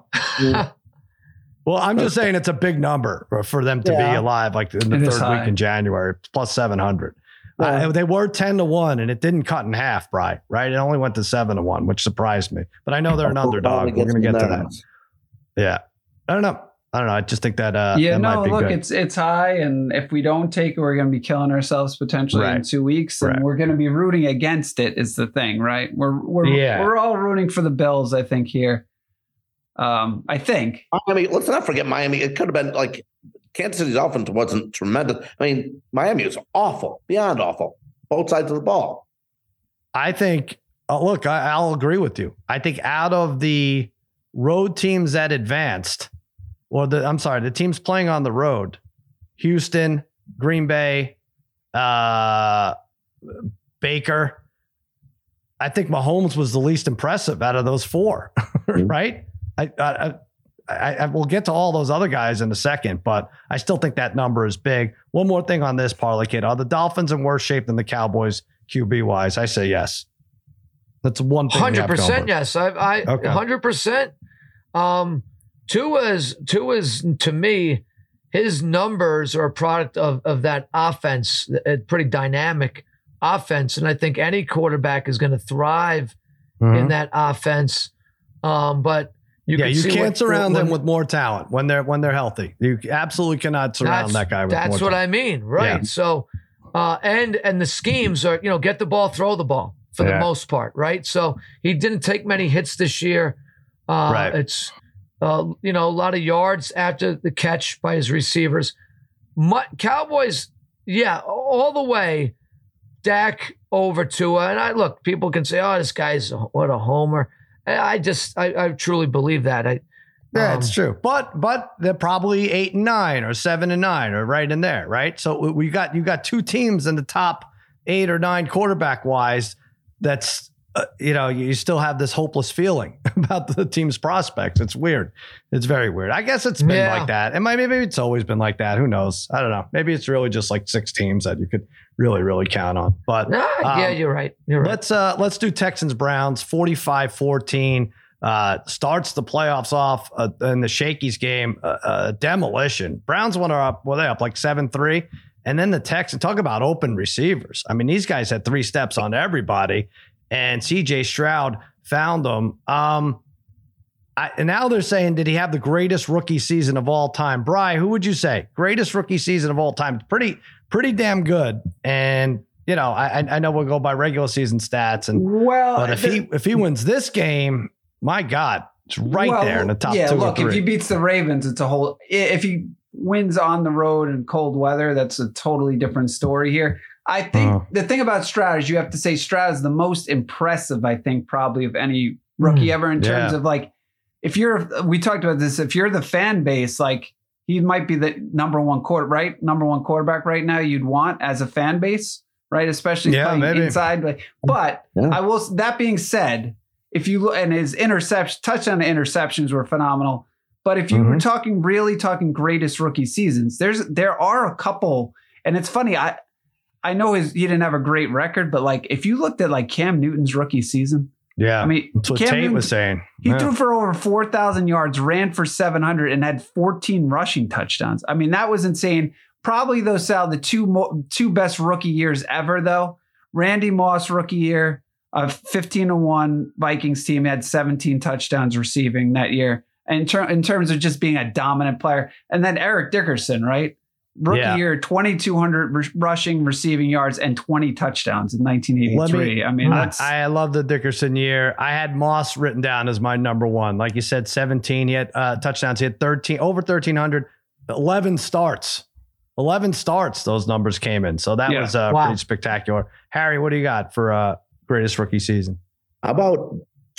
Well, I'm just saying it's a big number for them to Yeah. be alive, like in the It is third high. week in January, plus seven hundred. Yeah. Uh, they were ten to one, and it didn't cut in half, Bri, right? It only went to seven to one, which surprised me. But I know they're an underdog. We're going to get to that. Yeah. I don't know. I don't know. I just think that uh, yeah, that no, might be look, good. it's it's high, and if we don't take it, we're going to be killing ourselves potentially in Right. two weeks, and Right. we're going to be rooting against it. Is the thing, right? We're we're Yeah. we're all rooting for the Bills, I think here. Um, I think. Miami, let's not forget Miami. It could have been like Kansas City's offense wasn't tremendous. I mean, Miami was awful, beyond awful, both sides of the ball. I think, uh, look, I, I'll agree with you. I think out of the road teams that advanced, or the, I'm sorry, the teams playing on the road, Houston, Green Bay, uh, Baker, I think Mahomes was the least impressive out of those four, right? I, I, I, I will get to all those other guys in a second, but I still think that number is big. One more thing on this parlay kid. Are the Dolphins in worse shape than the Cowboys Q B wise? I say yes. That's one thing. we Hundred have going percent, for it. yes. I, I, Okay. hundred percent. Um, Tua's Tua's to me, his numbers are a product of of that offense, a pretty dynamic offense, and I think any quarterback is going to thrive mm-hmm. in that offense. Um, but you yeah, can you see can't what, surround when, them with more talent when they're when they're healthy. You absolutely cannot surround that guy with more That's what talent. I mean, right? Yeah. So, uh, and and the schemes are, you know, get the ball, throw the ball for yeah. the most part, right? So he didn't take many hits this year. Uh, right. It's uh, you know, a lot of yards after the catch by his receivers. My, Cowboys, yeah, all the way. Dak over Tua, and I look. People can say, "Oh, this guy's a, what a homer." I just, I, I truly believe that. I, yeah, um, it's true. But, but they're probably eight and nine or seven and nine or right in there, right? So we got, you got two teams in the top eight or nine quarterback wise. That's, uh, you know, you still have this hopeless feeling about the team's prospects. It's weird. It's very weird. I guess it's been yeah. like that. And maybe it's always been like that. Who knows? I don't know. Maybe it's really just like six teams that you could really, really count on. But nah, um, yeah, you're right. You're right. Let's uh, let's do Texans Browns forty-five fourteen. Uh, starts the playoffs off uh, in the Shakey's game. Uh, uh, demolition. Browns went up. Well, they up like seven three, and then the Texans. Talk about open receivers. I mean, these guys had three steps on everybody, and C J Stroud found them. Um, I, and now they're saying, did he have the greatest rookie season of all time? Bri, who would you say greatest rookie season of all time? Pretty. Pretty damn good, and you know I I know we'll go by regular season stats, and well, but if the, he if he wins this game, my God, it's right well, there in the top yeah, two. Look, or three. if he beats the Ravens, it's a whole. If he wins on the road in cold weather, that's a totally different story here. I think uh, the thing about Stroud is you have to say Stroud is the most impressive. I think probably of any rookie ever in terms yeah. of like if you're. We talked about this. If you're the fan base, like. He might be the number one quarter, right? Number one quarterback right now you'd want as a fan base, right? Especially yeah, playing maybe. inside. But yeah. I will. That being said, if you look and his interception, touchdown interceptions were phenomenal. But if you mm-hmm. were talking really talking greatest rookie seasons, there's there are a couple, and it's funny. I I know his he didn't have a great record, but like if you looked at like Cam Newton's rookie season. Yeah, I mean, that's what Cam Tate Newton, was saying. He yeah. threw for over four thousand yards, ran for seven hundred, and had fourteen rushing touchdowns. I mean, that was insane. Probably those Sal, the two mo- two best rookie years ever, though. Randy Moss rookie year, a fifteen to one Vikings team had seventeen touchdowns receiving that year. And in, ter- in terms of just being a dominant player, and then Eric Dickerson, right? Rookie yeah. year, twenty-two hundred r- rushing, receiving yards, and twenty touchdowns in nineteen eighty-three. Me, I mean, that's I, I love the Dickerson year. I had Moss written down as my number one. Like you said, seventeen. He had uh, touchdowns. He had thirteen, over thirteen hundred, eleven starts. eleven starts, those numbers came in. So that yeah. was uh, wow. pretty spectacular. Harry, what do you got for uh, greatest rookie season? How about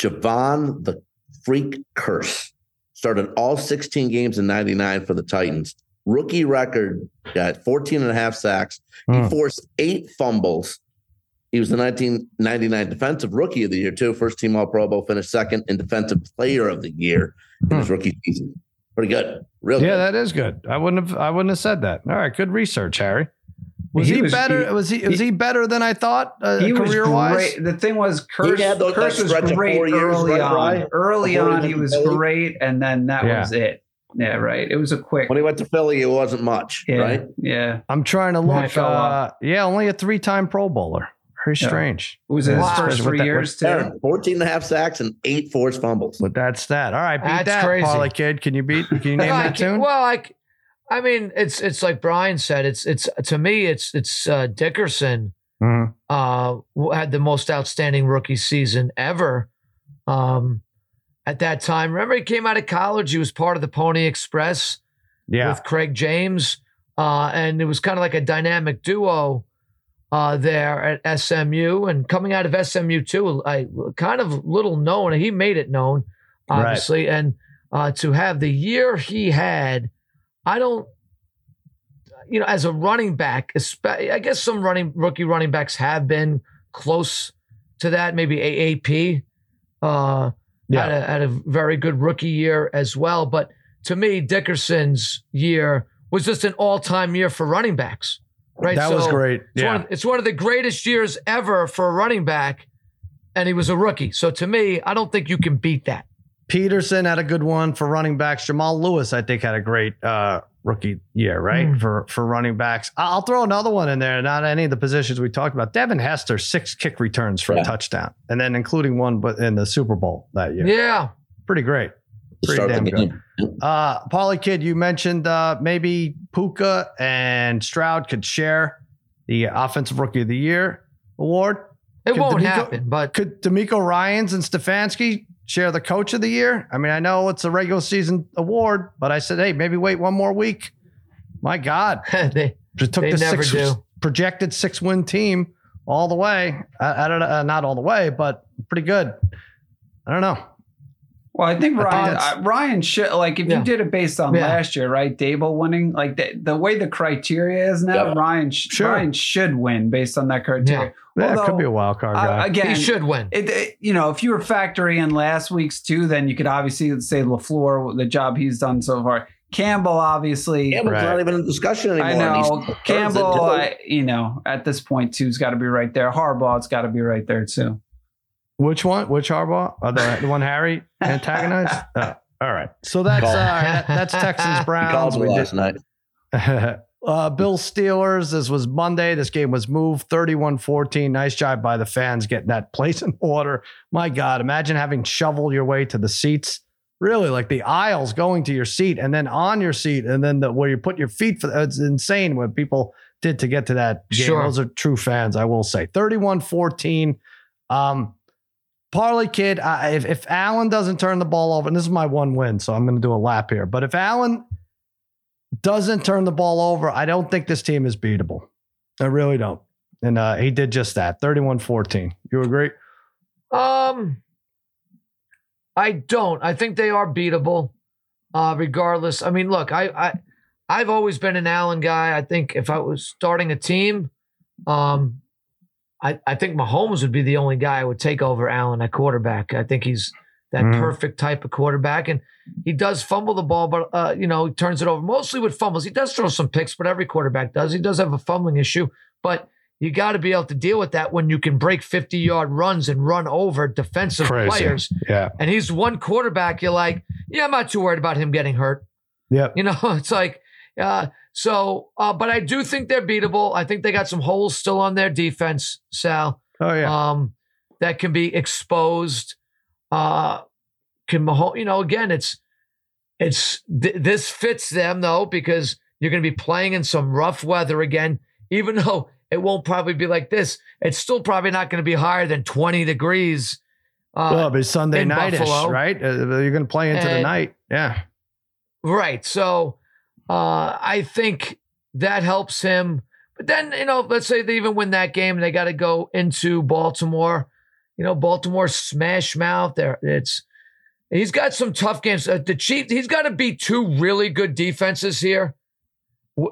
Javon the Freak Curse? Started all sixteen games in ninety-nine for the Titans. Rookie record, got fourteen and a half sacks. He mm. forced eight fumbles. He was the nineteen ninety-nine Defensive Rookie of the Year, too. First team All Pro Bowl, finished second in Defensive Player of the Year in mm. his rookie season. Pretty good. Real yeah, good. that is good. I wouldn't have I wouldn't have said that. All right, good research, Harry. Was he, he was, better? He, was he was he better than I thought? Uh, he career was wise. Great. The thing was, Curse, those, Curse was great early right, on. right? Early on, he was Philly. great, and then that yeah. was it. Yeah, right. It was a quick. When he went to Philly, it wasn't much, yeah, right? Yeah. I'm trying to look. Uh, yeah, only a three-time Pro Bowler. Very yeah. strange. It was his wow. first three that, years, too. Aaron, fourteen and a half sacks and eight forced fumbles. But that's that. All right, beat that's that, crazy. Parlay Kid. Can you beat? Can you name no, that tune? Well, I, I mean, it's it's like Brian said. It's it's to me, it's it's uh, Dickerson mm-hmm. uh, who had the most outstanding rookie season ever. Um, at that time, remember he came out of college. He was part of the Pony Express. Yeah. With Craig James. Uh, and it was kind of like a dynamic duo uh, there at S M U. And coming out of S M U too, I kind of little known. He made it known, obviously. Right. And uh, to have the year he had, I don't, you know, as a running back, I guess some running rookie running backs have been close to that. Maybe A A P uh, yeah. had, a, had a very good rookie year as well. But to me, Dickerson's year was just an all-time year for running backs, right? That so was great. It's, yeah. one of, it's one of the greatest years ever for a running back, and he was a rookie. So to me, I don't think you can beat that. Peterson had a good one for running backs. Jamal Lewis, I think, had a great uh, rookie year, right? Mm. For for running backs. I'll throw another one in there. Not any of the positions we talked about. Devin Hester, six kick returns for yeah. a touchdown, and then including one in the Super Bowl that year. Yeah. Pretty great. Pretty Start damn good. Uh, Paulie Kid, you mentioned uh, maybe Puka and Stroud could share the Offensive Rookie of the Year award. It could won't D'Amico, happen, but could D'Amico Ryans and Stefanski share the Coach of the Year? I mean, I know it's a regular season award, but I said, hey, maybe wait one more week. My God, they just took they the never six, do. projected six win team all the way. I, I don't know, uh, not all the way, but pretty good. I don't know. Well, I think Ryan, I think uh, Ryan should, like, if yeah. you did it based on yeah. last year, right? Dable winning, like the, the way the criteria is now, yeah. Ryan, sure. Ryan should win based on that criteria. Yeah, Although, it could be a wild card guy. Uh, again, he should win. It, it, you know, if you were factoring in last week's too, then you could obviously say LaFleur, the job he's done so far. Campbell, obviously. Campbell's right. not even in discussion anymore. I know. Campbell, I, you know, at this point, too's got to be right there. Harbaugh's got to be right there, too. Which one? Which Harbaugh? Oh, the, the one Harry antagonized? Oh, all right. So that's uh, that, that's Texans Browns. We last night. uh, Bill Steelers. This was Monday. This game was moved thirty-one fourteen. Nice job by the fans getting that place in order. My God, imagine having shoveled your way to the seats. Really, like the aisles going to your seat and then on your seat and then the, where you put your feet. For, it's insane what people did to get to that game. Sure. Those are true fans, I will say. thirty-one fourteen. Um, Parlay Kid, I, if, if Allen doesn't turn the ball over, and this is my one win, so I'm going to do a lap here. But if Allen doesn't turn the ball over, I don't think this team is beatable. I really don't. And uh, he did just that, thirty-one fourteen. You agree? Um, I don't. I think they are beatable, uh, regardless. I mean, look, I, I, I've always been an Allen guy. I think if I was starting a team, um, I, I think Mahomes would be the only guy I would take over Allen at quarterback. I think he's that mm. perfect type of quarterback. And he does fumble the ball, but, uh, you know, he turns it over mostly with fumbles. He does throw some picks, but every quarterback does. He does have a fumbling issue. But you got to be able to deal with that when you can break fifty-yard runs and run over defensive Crazy. players. Yeah. And he's one quarterback. You're like, yeah, I'm not too worried about him getting hurt. Yeah. You know, it's like, uh, so, uh, but I do think they're beatable. I think they got some holes still on their defense, Sal. Oh, yeah. Um, that can be exposed. Uh, can Mahomes, you know, again, it's, it's, th- this fits them though, because you're going to be playing in some rough weather again, even though it won't probably be like this. It's still probably not going to be higher than twenty degrees. Uh, well, but Sunday night-ish, Buffalo. right? Uh, you're going to play into and, the night. Yeah. Right. So uh, I think that helps him. But then, you know, let's say they even win that game and they got to go into Baltimore. You know, Baltimore smash mouth there. It's, he's got some tough games. Uh, the Chiefs, he's got to beat two really good defenses here. Uh,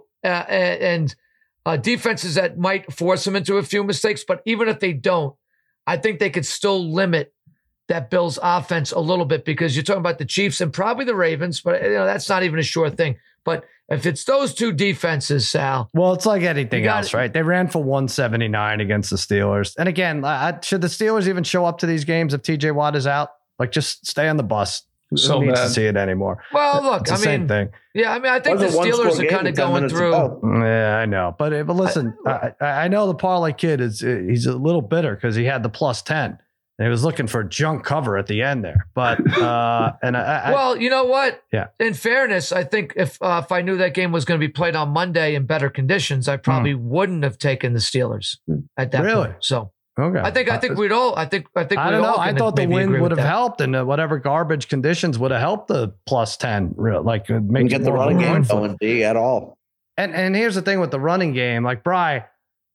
and uh, defenses that might force him into a few mistakes. But even if they don't, I think they could still limit that Bills offense a little bit, because you're talking about the Chiefs and probably the Ravens, but you know, that's not even a sure thing. But if it's those two defenses, Sal. Well, it's like anything else, it. right? They ran for one seventy-nine against the Steelers. And again, I, should the Steelers even show up to these games if T J Watt is out? Like, just stay on the bus. So Who needs bad. to see it anymore? Well, look, it's the I same mean, thing. Yeah, I mean, I think the Steelers are kind of going through. Yeah, I know, but but listen, I, I, I know the Parlay Kid is he's a little bitter because he had the plus ten and he was looking for a junk cover at the end there. But uh, and I, I, well, you know what? Yeah. In fairness, I think if uh, if I knew that game was going to be played on Monday in better conditions, I probably mm. wouldn't have taken the Steelers at that really? point. So. Okay. I think I think we'd all I think I think I we'd don't know. all I thought the wind would have that. helped, and uh, whatever garbage conditions would have helped the plus ten. Real like uh, make get the running game going D at all. And and here's the thing with the running game, like Bry,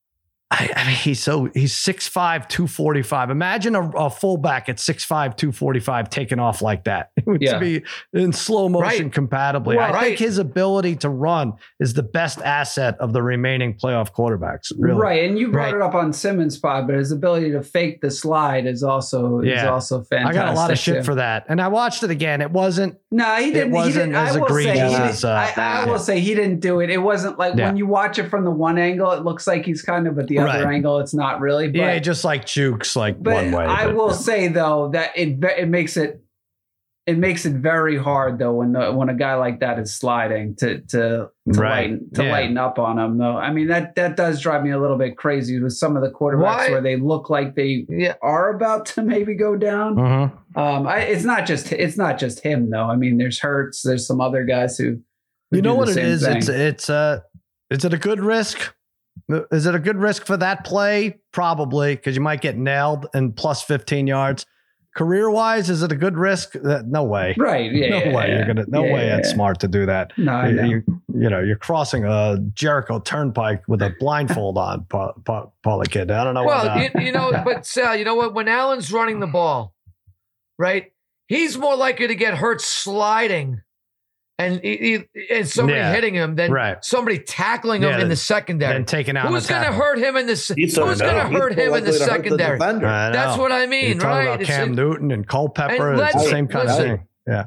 I, I mean he's so he's six five, two forty-five. Imagine a, a fullback at six five, two forty-five taking off like that. It would Yeah. be in slow motion Right. compatibly. Well, I right. think his ability to run is the best asset of the remaining playoff quarterbacks. Really. Right, and you brought Right. it up on Simmons' pod, but his ability to fake the slide is also is Yeah. also I fantastic. got a lot of shit too. for that. And I watched it again. It wasn't No, he didn't. It wasn't he didn't, as I will say, he egregious didn't- as, uh, I, I yeah. will say he didn't do it. It wasn't like Yeah. when you watch it from the one angle, it looks like he's kind of, but the other Right. angle, it's not really. But, yeah, just like jukes like but one way. I but- will say though that it it makes it it makes it very hard though when the, when a guy like that is sliding to to to, Right. lighten, to Yeah. lighten up on him though. I mean that that does drive me a little bit crazy with some of the quarterbacks Why? where they look like they Yeah. are about to maybe go down. Mhm. Um, I, it's not just it's not just him though. I mean, there's Hurts, there's some other guys who. who You know do the what it same is? thing. It's it's uh is it a good risk? Is it a good risk for that play? Probably, because you might get nailed and plus fifteen yards. Career wise, is it a good risk? Uh, no way. right. Yeah. no yeah, way yeah. you're gonna. No Yeah, way yeah, that's yeah. smart to do that. No, I you, know. you, you know, you're crossing a Jericho Turnpike with a blindfold on, Pa- Pa- Paula Kid. I don't know. Well, what, uh, you, you know, but Sal, you know what? When Allen's running the ball, right, he's more likely to get hurt sliding and he, he- and somebody Yeah, hitting him than right. somebody tackling him Yeah, in the then- secondary. then taking out Who's a going to tackle. hurt him in the se- He's Who's so- going to he's hurt so him in the likely to hurt secondary? defender. I That's know. what I You're mean, talking right? about It's- Cam it- Newton and Culpepper. And It's the let's- same kind of listen. thing. Yeah.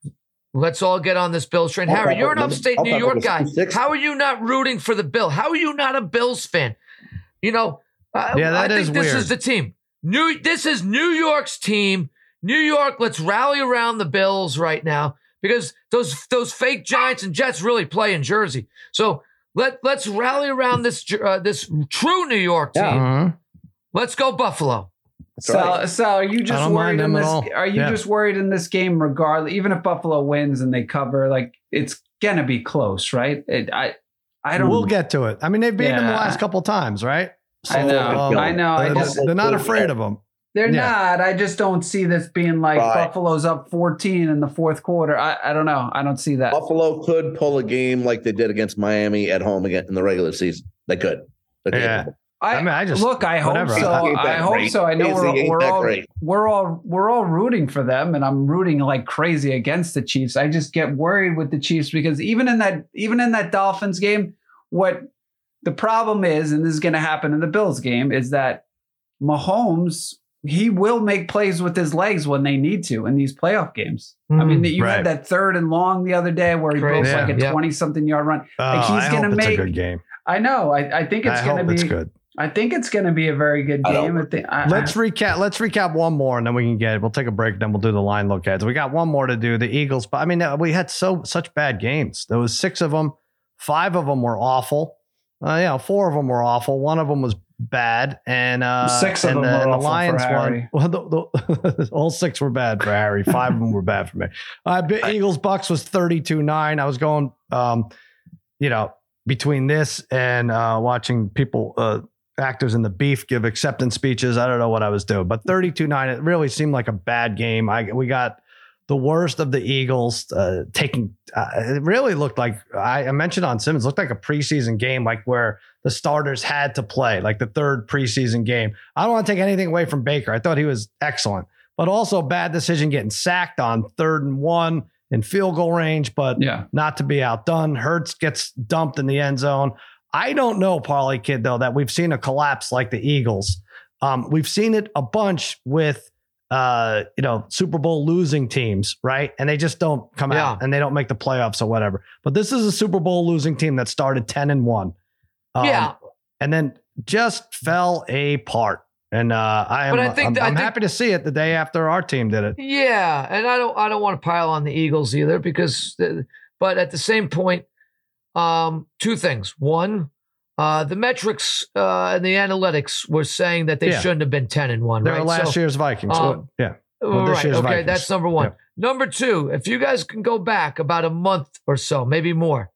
Let's all get on this Bills train. Harry, you're an Culpepper- upstate New Culpepper York was guy. two sixty. How are you not rooting for the Bill? How are you not a Bills fan? You know, uh, Yeah, that I think is this weird. is the team. New, this is New York's team. New York, let's rally around the Bills right now because those those fake Giants and Jets really play in Jersey. So let let's rally around this uh, this true New York team. Yeah. Mhm. Let's go Buffalo. Sal, right. Sal, are you just don't mind worried in them at this? all. Are you Yeah. just worried in this game, regardless? Even if Buffalo wins and they cover, like it's gonna be close, right? It, I, I don't. We'll get to it. I mean, they've beaten them the Yeah. last couple times, right? I know. um, I know. I they're, just they're not afraid of them. they're yeah. not. I just don't see this being like Right. Buffalo's up fourteen in the fourth quarter. I, I don't know. I don't see that. Buffalo could pull a game like they did against Miami at home again in the regular season. They could. They're Yeah. capable. I, I mean, I just- look. I hope whatever. so. Ain't that I hope great? so. I know Ain't we're, we're that all great? we're all we're all rooting for them, and I'm rooting like crazy against the Chiefs. I just get worried with the Chiefs because even in that even in that Dolphins game, what the problem is, and this is going to happen in the Bills game, is that Mahomes he will make plays with his legs when they need to in these playoff games. I mean, you Right. had that third and long the other day where he broke Crazy. like a Yeah. twenty-something yard run. Oh, Like, he's I gonna hope it's make- a good game. I know. I, I think it's I going hope to it's be. good. I think it's going to be a very good I game. I don't- think. I, Let's recap. Let's recap one more, and then we can get it. We'll take a break, then we'll do the line look aheads. We got one more to do. The Eagles, but I mean, uh, we had so such bad games. There was six of them. Five of them were awful. Uh, you know, four of them were awful. One of them was bad, and uh, Six of and them the, were and the awful for Lions Harry. won. Well, the, the, all six were bad for Harry. Five of them were bad for me. Uh, Eagles Bucks was thirty-two nine. I was going, um, you know, between this and uh, watching people. Uh, actors in the beef give acceptance speeches. I don't know what I was doing, but thirty-two nine, it really seemed like a bad game. I, we got the worst of the Eagles uh, taking, uh, it really looked like, I, I mentioned on Simmons, looked like a preseason game, like where the starters had to play, like the third preseason game. I don't want to take anything away from Baker. I thought he was excellent, but also bad decision getting sacked on third and one in field goal range, but Yeah. not to be outdone. Hurts gets dumped in the end zone. I don't know, Parlay Kid, though, that we've seen a collapse like the Eagles. Um, we've seen it a bunch with, uh, you know, Super Bowl losing teams, right? And they just don't come Yeah. out and they don't make the playoffs or whatever. But this is a Super Bowl losing team that started ten and one. Um, Yeah. And then just fell apart. And uh, I am But I think I'm, that- I I'm think- happy to see it the day after our team did it. Yeah, and I don't I don't want to pile on the Eagles either because, the, but at the same point, um, two things. One, uh, the metrics uh, and the analytics were saying that they Yeah. shouldn't have been ten and one. They're Right? last So- year's Vikings. um, yeah. Well, this right. year's Okay, Vikings. that's number one. Yeah. Number two, if you guys can go back about a month or so, maybe more,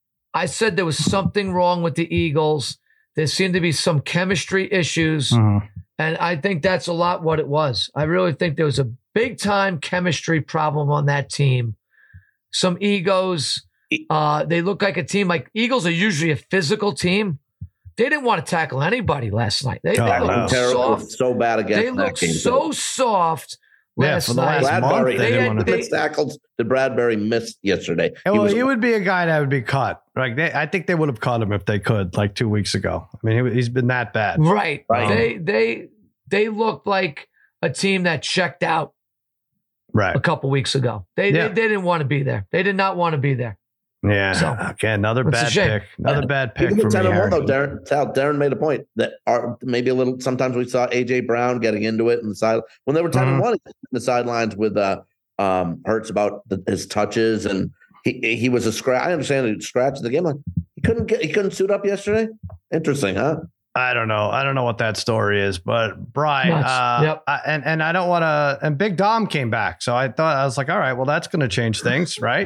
I said there was something wrong with the Eagles. There seemed to be some chemistry issues. Mhm. And I think that's a lot what it was. I really think there was a big time chemistry problem on that team. Some egos. Uh, they look like a team. Like Eagles are usually a physical team. They didn't want to tackle anybody last night. They, Oh, they no. looked Terrible. soft. So bad against They that looked game. so soft Yeah, last for the night. last month, Bradbury, they They didn't had- want to. they- How many tackles did Bradbury miss yesterday? Well, He was- he would be a guy that would be cut. Like they, I think they would have cut him if they could, like two weeks ago. I mean, he, he's been that bad. Right. Right. They they they looked like a team that checked out Right. a couple weeks ago. They Yeah. they, they didn't want to be there. They did not want to be there. Yeah. So, okay. Another it's a bad shame. pick. Another bad pick Even for the me. ten and one Harry. though, Darren, Sal, Darren made a point that our, maybe a little. Sometimes we saw A J Brown getting into it in the side when they were ten Mhm. and one in the sidelines with uh, um, Hurts about the, his touches, and he he was a scratch. I understand he scratched the game. Like, he couldn't get he couldn't suit up yesterday. Interesting, huh? I don't know. I don't know what that story is, but Brian, uh, Yep. I, and and I don't want to. And Big Dom came back, so I thought I was like, all right, well, that's going to change things, right?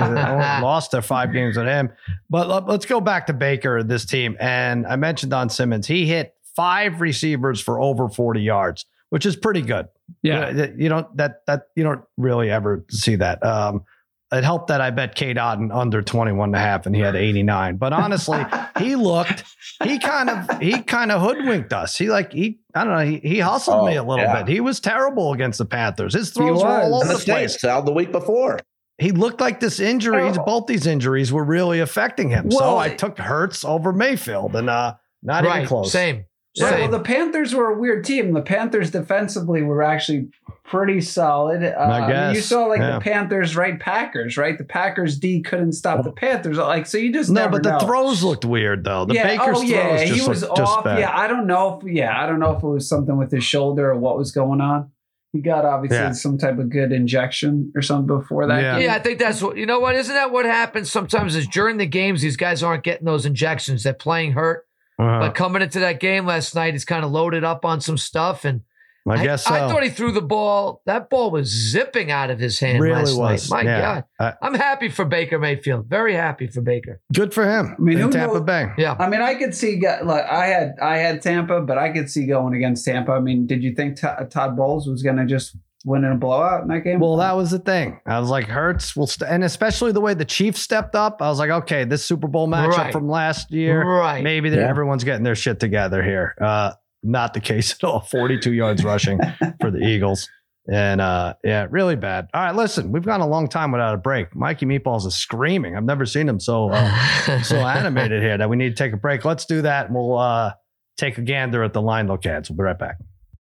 Lost their five games with him, but let, let's go back to Baker, this team, and I mentioned on Simmons, he hit five receivers for over forty yards, which is pretty good. Yeah. you don't that that you don't really ever see that. Um, It helped that I bet Kate Otten under twenty-one and a half and he had eighty-nine. But honestly, he looked, he kind of, he kind of hoodwinked us. He like, he, I don't know, he, he hustled Oh, me a little yeah. bit. He was terrible against the Panthers. His throws were was. all And over the the place. Saints out the week before. He looked like this injuries, Oh. both these injuries were really affecting him. so Well, I took Hurts over Mayfield and uh, not even Right. close. Same. Right, Same. well, the Panthers were a weird team. The Panthers defensively were actually pretty solid. Uh, I I mean, you guess, saw like yeah. the Panthers, right? Packers, right? The Packers D couldn't stop the Panthers. Like, so you just No, never but the know. throws looked weird though. The yeah, Baker's oh yeah, throws just he was looked just off. bad. Yeah, I don't know if yeah, I don't know if it was something with his shoulder or what was going on. He got obviously Yeah. some type of good injection or something before that. Yeah. game. Yeah, I think that's what, you know what? Isn't that what happens sometimes is during the games, these guys aren't getting those injections. They're playing hurt. Uh-huh. But coming into that game last night, he's kind of loaded up on some stuff. And I guess so. I thought he threw the ball. That ball was zipping out of his hand really last was. night. My Yeah. God. Uh, I'm happy for Baker Mayfield. Very happy for Baker. good for him. I mean, in who Tampa knows- Bay. Yeah. I mean, I could see. Like, I had, I had Tampa, but I could see going against Tampa. I mean, did you think Todd Todd Bowles was going to just win in a blowout in that game? Well, that was the thing. I was like, Hurts will, st-, and especially the way the Chiefs stepped up. I was like, okay, this Super Bowl matchup Right. from last year, Right. maybe they're- Yeah. everyone's getting their shit together here. Uh, not the case at all. forty-two yards rushing for the Eagles, and uh, yeah, really bad. All right, listen, we've gone a long time without a break. Mikey Meatballs is screaming. I've never seen him so uh, so animated here that we need to take a break. Let's do that, and we'll uh, take a gander at the line locads. We'll be right back.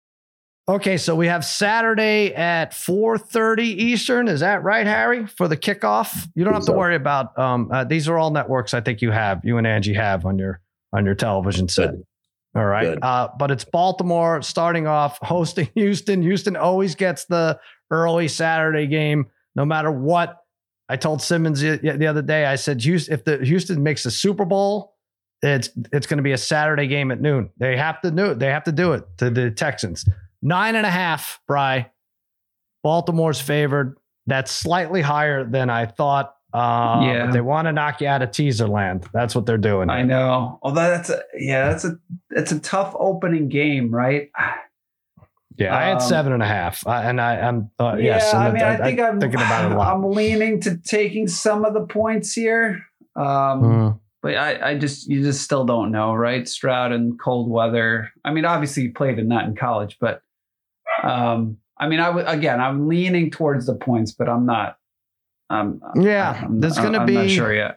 Okay, so we have Saturday at four thirty Eastern. Is that right, Harry, for the kickoff? You don't have to So. worry about um, uh, these are all networks I think you have, you and Angie have on your on your television set. Good. All right. Good. Uh, but it's Baltimore starting off hosting Houston. Houston always gets the early Saturday game, no matter what. I told Simmons the, the other day, I said, Houston, if the Houston makes the Super Bowl, it's it's going to be a Saturday game at noon. They have to do it. They have to do it to the Texans. Nine and a half, Bry. Baltimore's favored. That's slightly higher than I thought. Uh, Yeah. but they want to knock you out of teaser land. That's what they're doing. I know. Although that's a yeah, that's a it's a tough opening game, right? Yeah, I had Um, seven and a half, uh, and I, I'm uh, yeah, yes. and I mean, I, think I'm thinking about it a lot. I'm leaning to taking some of the points here. Um, Mhm. But I, I just, you just still don't know, right? Stroud and cold weather. I mean, obviously he played in that in college, but um, I mean, I would again, I'm leaning towards the points, but I'm not. Um, Yeah, I'm, there's I'm- gonna I'm be. not sure yet.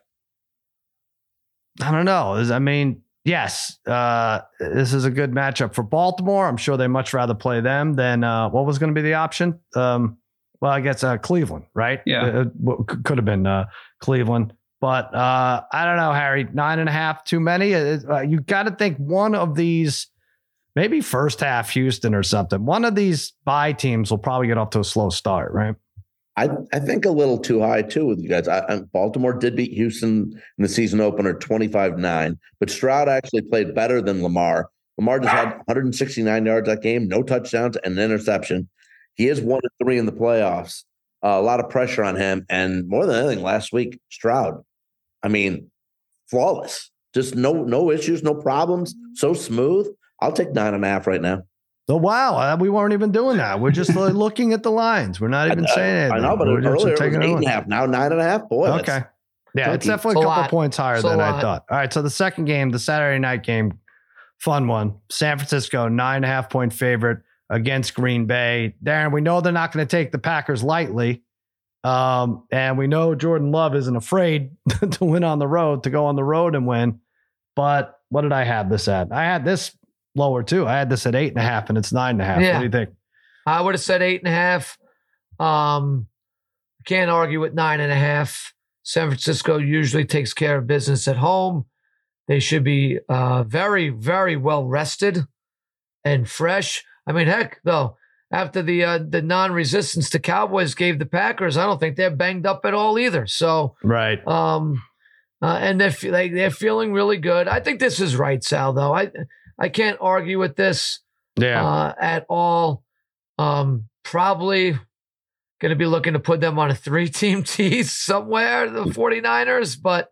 I don't know. Is- I mean, yes, uh, this is a good matchup for Baltimore. I'm sure they much rather play them than uh, what was going to be the option. Um, well, I guess uh, Cleveland, right? Yeah. Uh, well, c- could have been uh, Cleveland, but uh, I don't know, Harry. Nine and a half, too many. Uh, uh, you got to think one of these. Maybe first half Houston or something. One of these bye teams will probably get off to a slow start, right? I, I think a little too high too with you guys. I, I, Baltimore did beat Houston in the season opener twenty-five nine, but Stroud actually played better than Lamar. Lamar just had one hundred sixty-nine yards that game, no touchdowns and an interception. He is one and three in the playoffs. Uh, a lot of pressure on him, and more than anything, last week Stroud, I mean, flawless. Just no no issues, no problems. So smooth. I'll take nine and a half right now. Oh, wow. Uh, we weren't even doing that. We're just uh, looking at the lines. We're not even I, saying anything. I know, but We're just earlier it was taking eight a and look. a half. Now nine and a half. Boy, Okay. that's Yeah, it's turkey. definitely It's a a couple lot. points higher It's a than I lot. thought. All right. So the second game, the Saturday night game, fun one. San Francisco, nine and a half point favorite against Green Bay. Darren, we know they're not going to take the Packers lightly. Um, and we know Jordan Love isn't afraid to win on the road, to go on the road and win. But what did I have this at? I had this lower too. I had this at eight and a half, and it's nine and a half. Yeah. What do you think? I would have said eight and a half. Um, can't argue with nine and a half. San Francisco usually takes care of business at home. They should be uh, very, very well rested and fresh. I mean, heck, though, after the uh, the non-resistance the Cowboys gave the Packers, I don't think they're banged up at all either. So, right. Um, uh, and they're fe- like they're feeling really good. I think this is right, Sal. Though I I can't argue with this Yeah. uh, at all. Um, probably going to be looking to put them on a three-team tease somewhere, the 49ers. But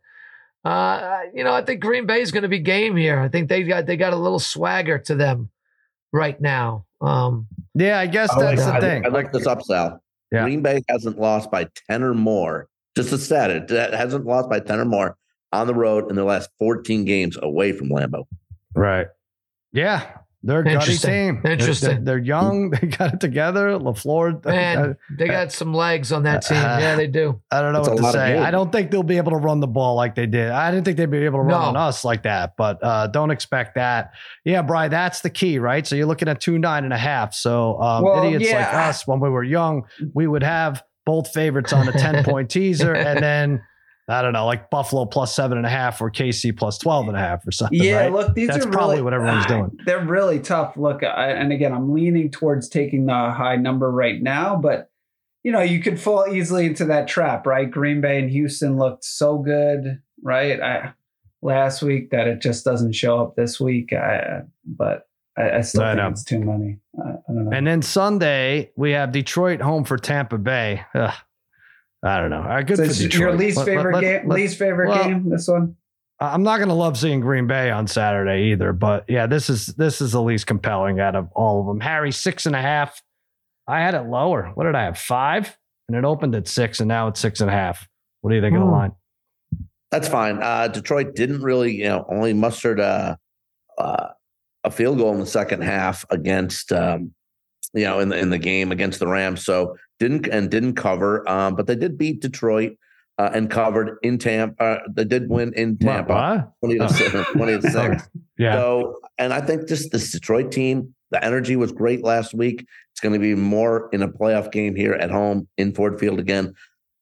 uh, you know, I think Green Bay is going to be game here. I think they got they got a little swagger to them right now. Um, yeah, I guess I like that's the I, thing. I looked this up, Sal. Yeah. Green Bay hasn't lost by ten or more. Just a stat, it hasn't lost by ten or more on the road in the last fourteen games away from Lambeau. Right. Yeah. They're a gutty Interesting. team. They're- Interesting. They're, they're young. They got it together. LaFleur. Man, they got some legs on that team. Yeah, they do. I don't know That's what a to lot of say. games. I don't think they'll be able to run the ball like they did. I didn't think they'd be able to run No. on us like that, but uh, don't expect that. Yeah, Brian, that's the key, right? So you're looking at two, nine and a half. So um, Well, idiots yeah. like us, when we were young, we would have both favorites on a ten point teaser. And then, I don't know, like Buffalo plus seven and a half or K C plus twelve and a half or something. Yeah, right? look, these That's are probably really, what everyone's doing. They're really tough. Look, I, and again, I'm leaning towards taking the high number right now, but you know, you could fall easily into that trap, right? Green Bay and Houston looked so good, right? I, last week that it just doesn't show up this week. I, but I, I still I think know. it's too many. I, I don't know. And then Sunday, we have Detroit home for Tampa Bay. Ugh, I don't know. All right, good So for it's Detroit. your least Let- favorite let- game, let- least favorite well, game. This one. I'm not going to love seeing Green Bay on Saturday either, but yeah, this is this is the least compelling out of all of them. Harry, six and a half. I had it lower. What did I have? Five, and it opened at six, and now it's six and a half. What do you think of the Hmm. line? That's fine. Uh, Detroit didn't really, you know, only mustered a, uh, a field goal in the second half against, um, you know, in the in the game against the Rams. So didn't and didn't cover, um, but they did beat Detroit uh, and covered in Tampa. Uh, they did win in Tampa, What? twenty to six. twenty to six. Yeah. So, and I think just this Detroit team, the energy was great last week. It's going to be more in a playoff game here at home in Ford Field again.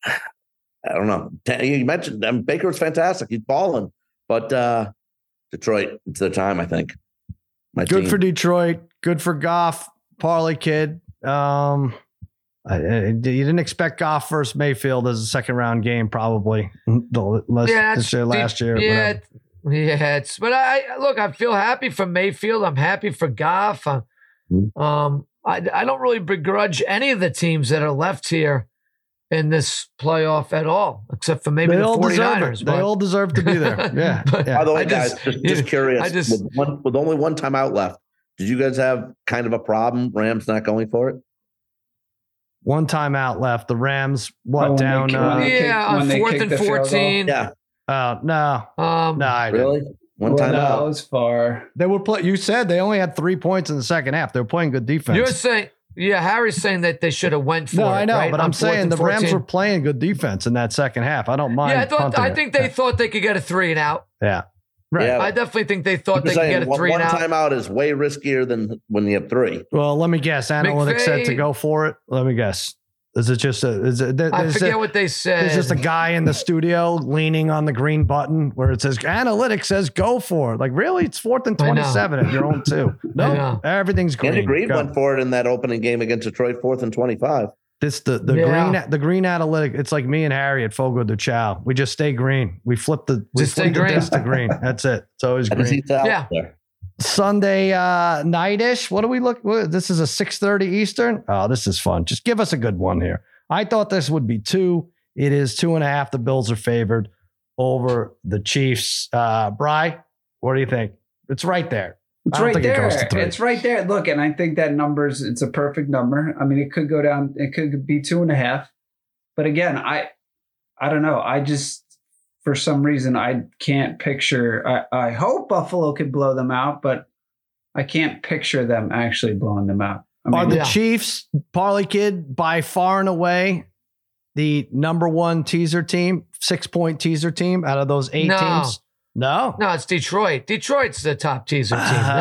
I don't know. You mentioned um, Baker was fantastic. He's balling, but uh, Detroit, it's their time, I think. My Good team. for Detroit. Good for Goff. Parlay kid. Um, I, I- you didn't expect Goff versus Mayfield as a second round game, probably. The last, Yeah, this year, last year. Yeah, whatever. yeah. It's but I look. I feel happy for Mayfield. I'm happy for Goff. Uh, Hmm. Um, I I don't really begrudge any of the teams that are left here in this playoff at all, except for maybe They the all deserve 49ers. it. They all deserve to be there. Yeah. But- yeah. By the way, I guys, just- just, just yeah, curious. I just- with, one, with only one timeout left, did you guys have kind of a problem? Rams not going for it? One time out left. The Rams, what, Oh, when they down? kick- Uh, when they kick- yeah, when on they fourth kick and the field goal. fourteen. Yeah, uh, no. Um, No, I didn't. really? One Well, timeout. no, it was far. They were play. You said they only had three points in the second half. They were playing good defense. You're saying, yeah, Harry's saying that they should have went for no, it. I know, right? but On I'm fourth saying and the Rams fourteen. were playing good defense in that second half. I don't mind. Yeah, I thought. punting I it. think they Yeah. thought they could get a three and out. Yeah. Right. Yeah. I definitely think they thought I'm they just could saying, get a one, three one and out. timeout is way riskier than when you have three. Well, let me guess. Analytics said to McVay- go for it. Let me guess. Is it just a? Is it? There, I there's forget a- what they said. There's just a guy in the studio leaning on the green button where it says analytics says go for it. Like, really? It's fourth and I know. twenty-seven at your own two. No, know. everything's green. Andy Reid Go. went for it in that opening game against Detroit, fourth and twenty-five. This the the Yeah. green the green analytic. It's like me and Harry at Fogo de Chao. We just stay green. We flip the we Just flip stay the green. disc to green. That's it. It's always I just green. see Sal Yeah. there. Sunday uh, night-ish. What do we look? What, this is a six thirty Eastern. Oh, this is fun. Just give us a good one here. I thought this would be two. It is two and a half. The Bills are favored over the Chiefs. Uh, Bry, what do you think? It's right there. It's I don't right think it there. goes to three. It's right there. Look, and I think that number's it's a perfect number. I mean, it could go down. It could be two and a half. But again, I, I don't know. I just for some reason I can't picture. I, I hope Buffalo could blow them out, but I can't picture them actually blowing them out. I Are mean, the Yeah. Chiefs, Parlay Kid, by far and away the number one teaser team, six point teaser team out of those eight No. teams? No. No, it's Detroit. Detroit's the top teaser team. No,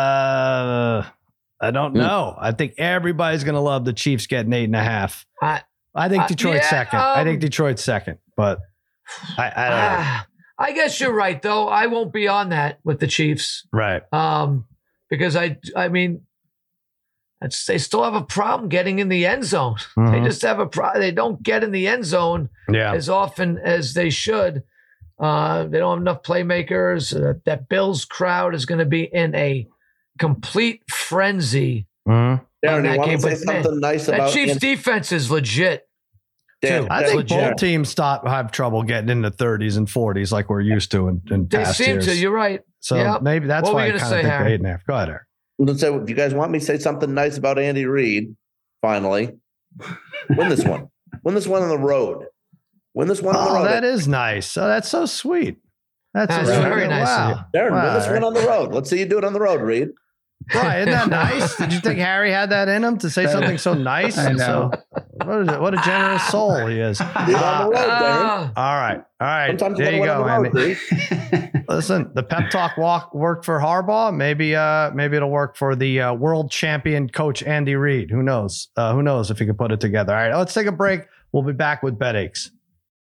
Uh, I don't Hmm. know. I think everybody's going to love the Chiefs getting eight and a half. I, I think Uh, Detroit's yeah, second. I think um, Detroit's second, but I, I don't know. ah, I guess you're right, though. I won't be on that with the Chiefs, Right. um, because I, I mean, It's, they still have a problem getting in the end zone. Mhm. They just have a problem. They don't get in the end zone Yeah. as often as they should. Uh, they don't have enough playmakers. Uh, that Bills crowd is going to be in a complete frenzy. Mhm. Darren, that you want game, to say but man, something nice That about Chiefs Andy- defense is legit. Dan, I Dan, think Dan, both teams stop have trouble getting in the thirties and forties like we're used to in, in They past seem years. to. You're right. so yeah. maybe that's What were why you I gonna kind of say, think Harry? eight and a half. Go ahead, Eric. Let's say, if you guys want me to say something nice about Andy Reid, finally, win this one. Win this one on the road. Win this one on the Oh, road. that is nice. So that's so sweet. That's, That's really very good. nice of Wow. you. Darren, Wow, win this one Eric. on the road. Let's see you do it on the road, Reid. Right, isn't that nice? Did you think Harry had that in him to say something so nice? I know. So, what, is it? What a generous soul he is. Do it on the road, Darren. Ah, All right, all right. Sometimes you there gotta you win go, on the road, Andy. Reid. Listen, the pep talk walk worked for Harbaugh. Maybe, uh, maybe it'll work for the uh, world champion coach Andy Reid. Who knows? Uh, who knows if he can put it together? All right, let's take a break. We'll be back with Bet Aches.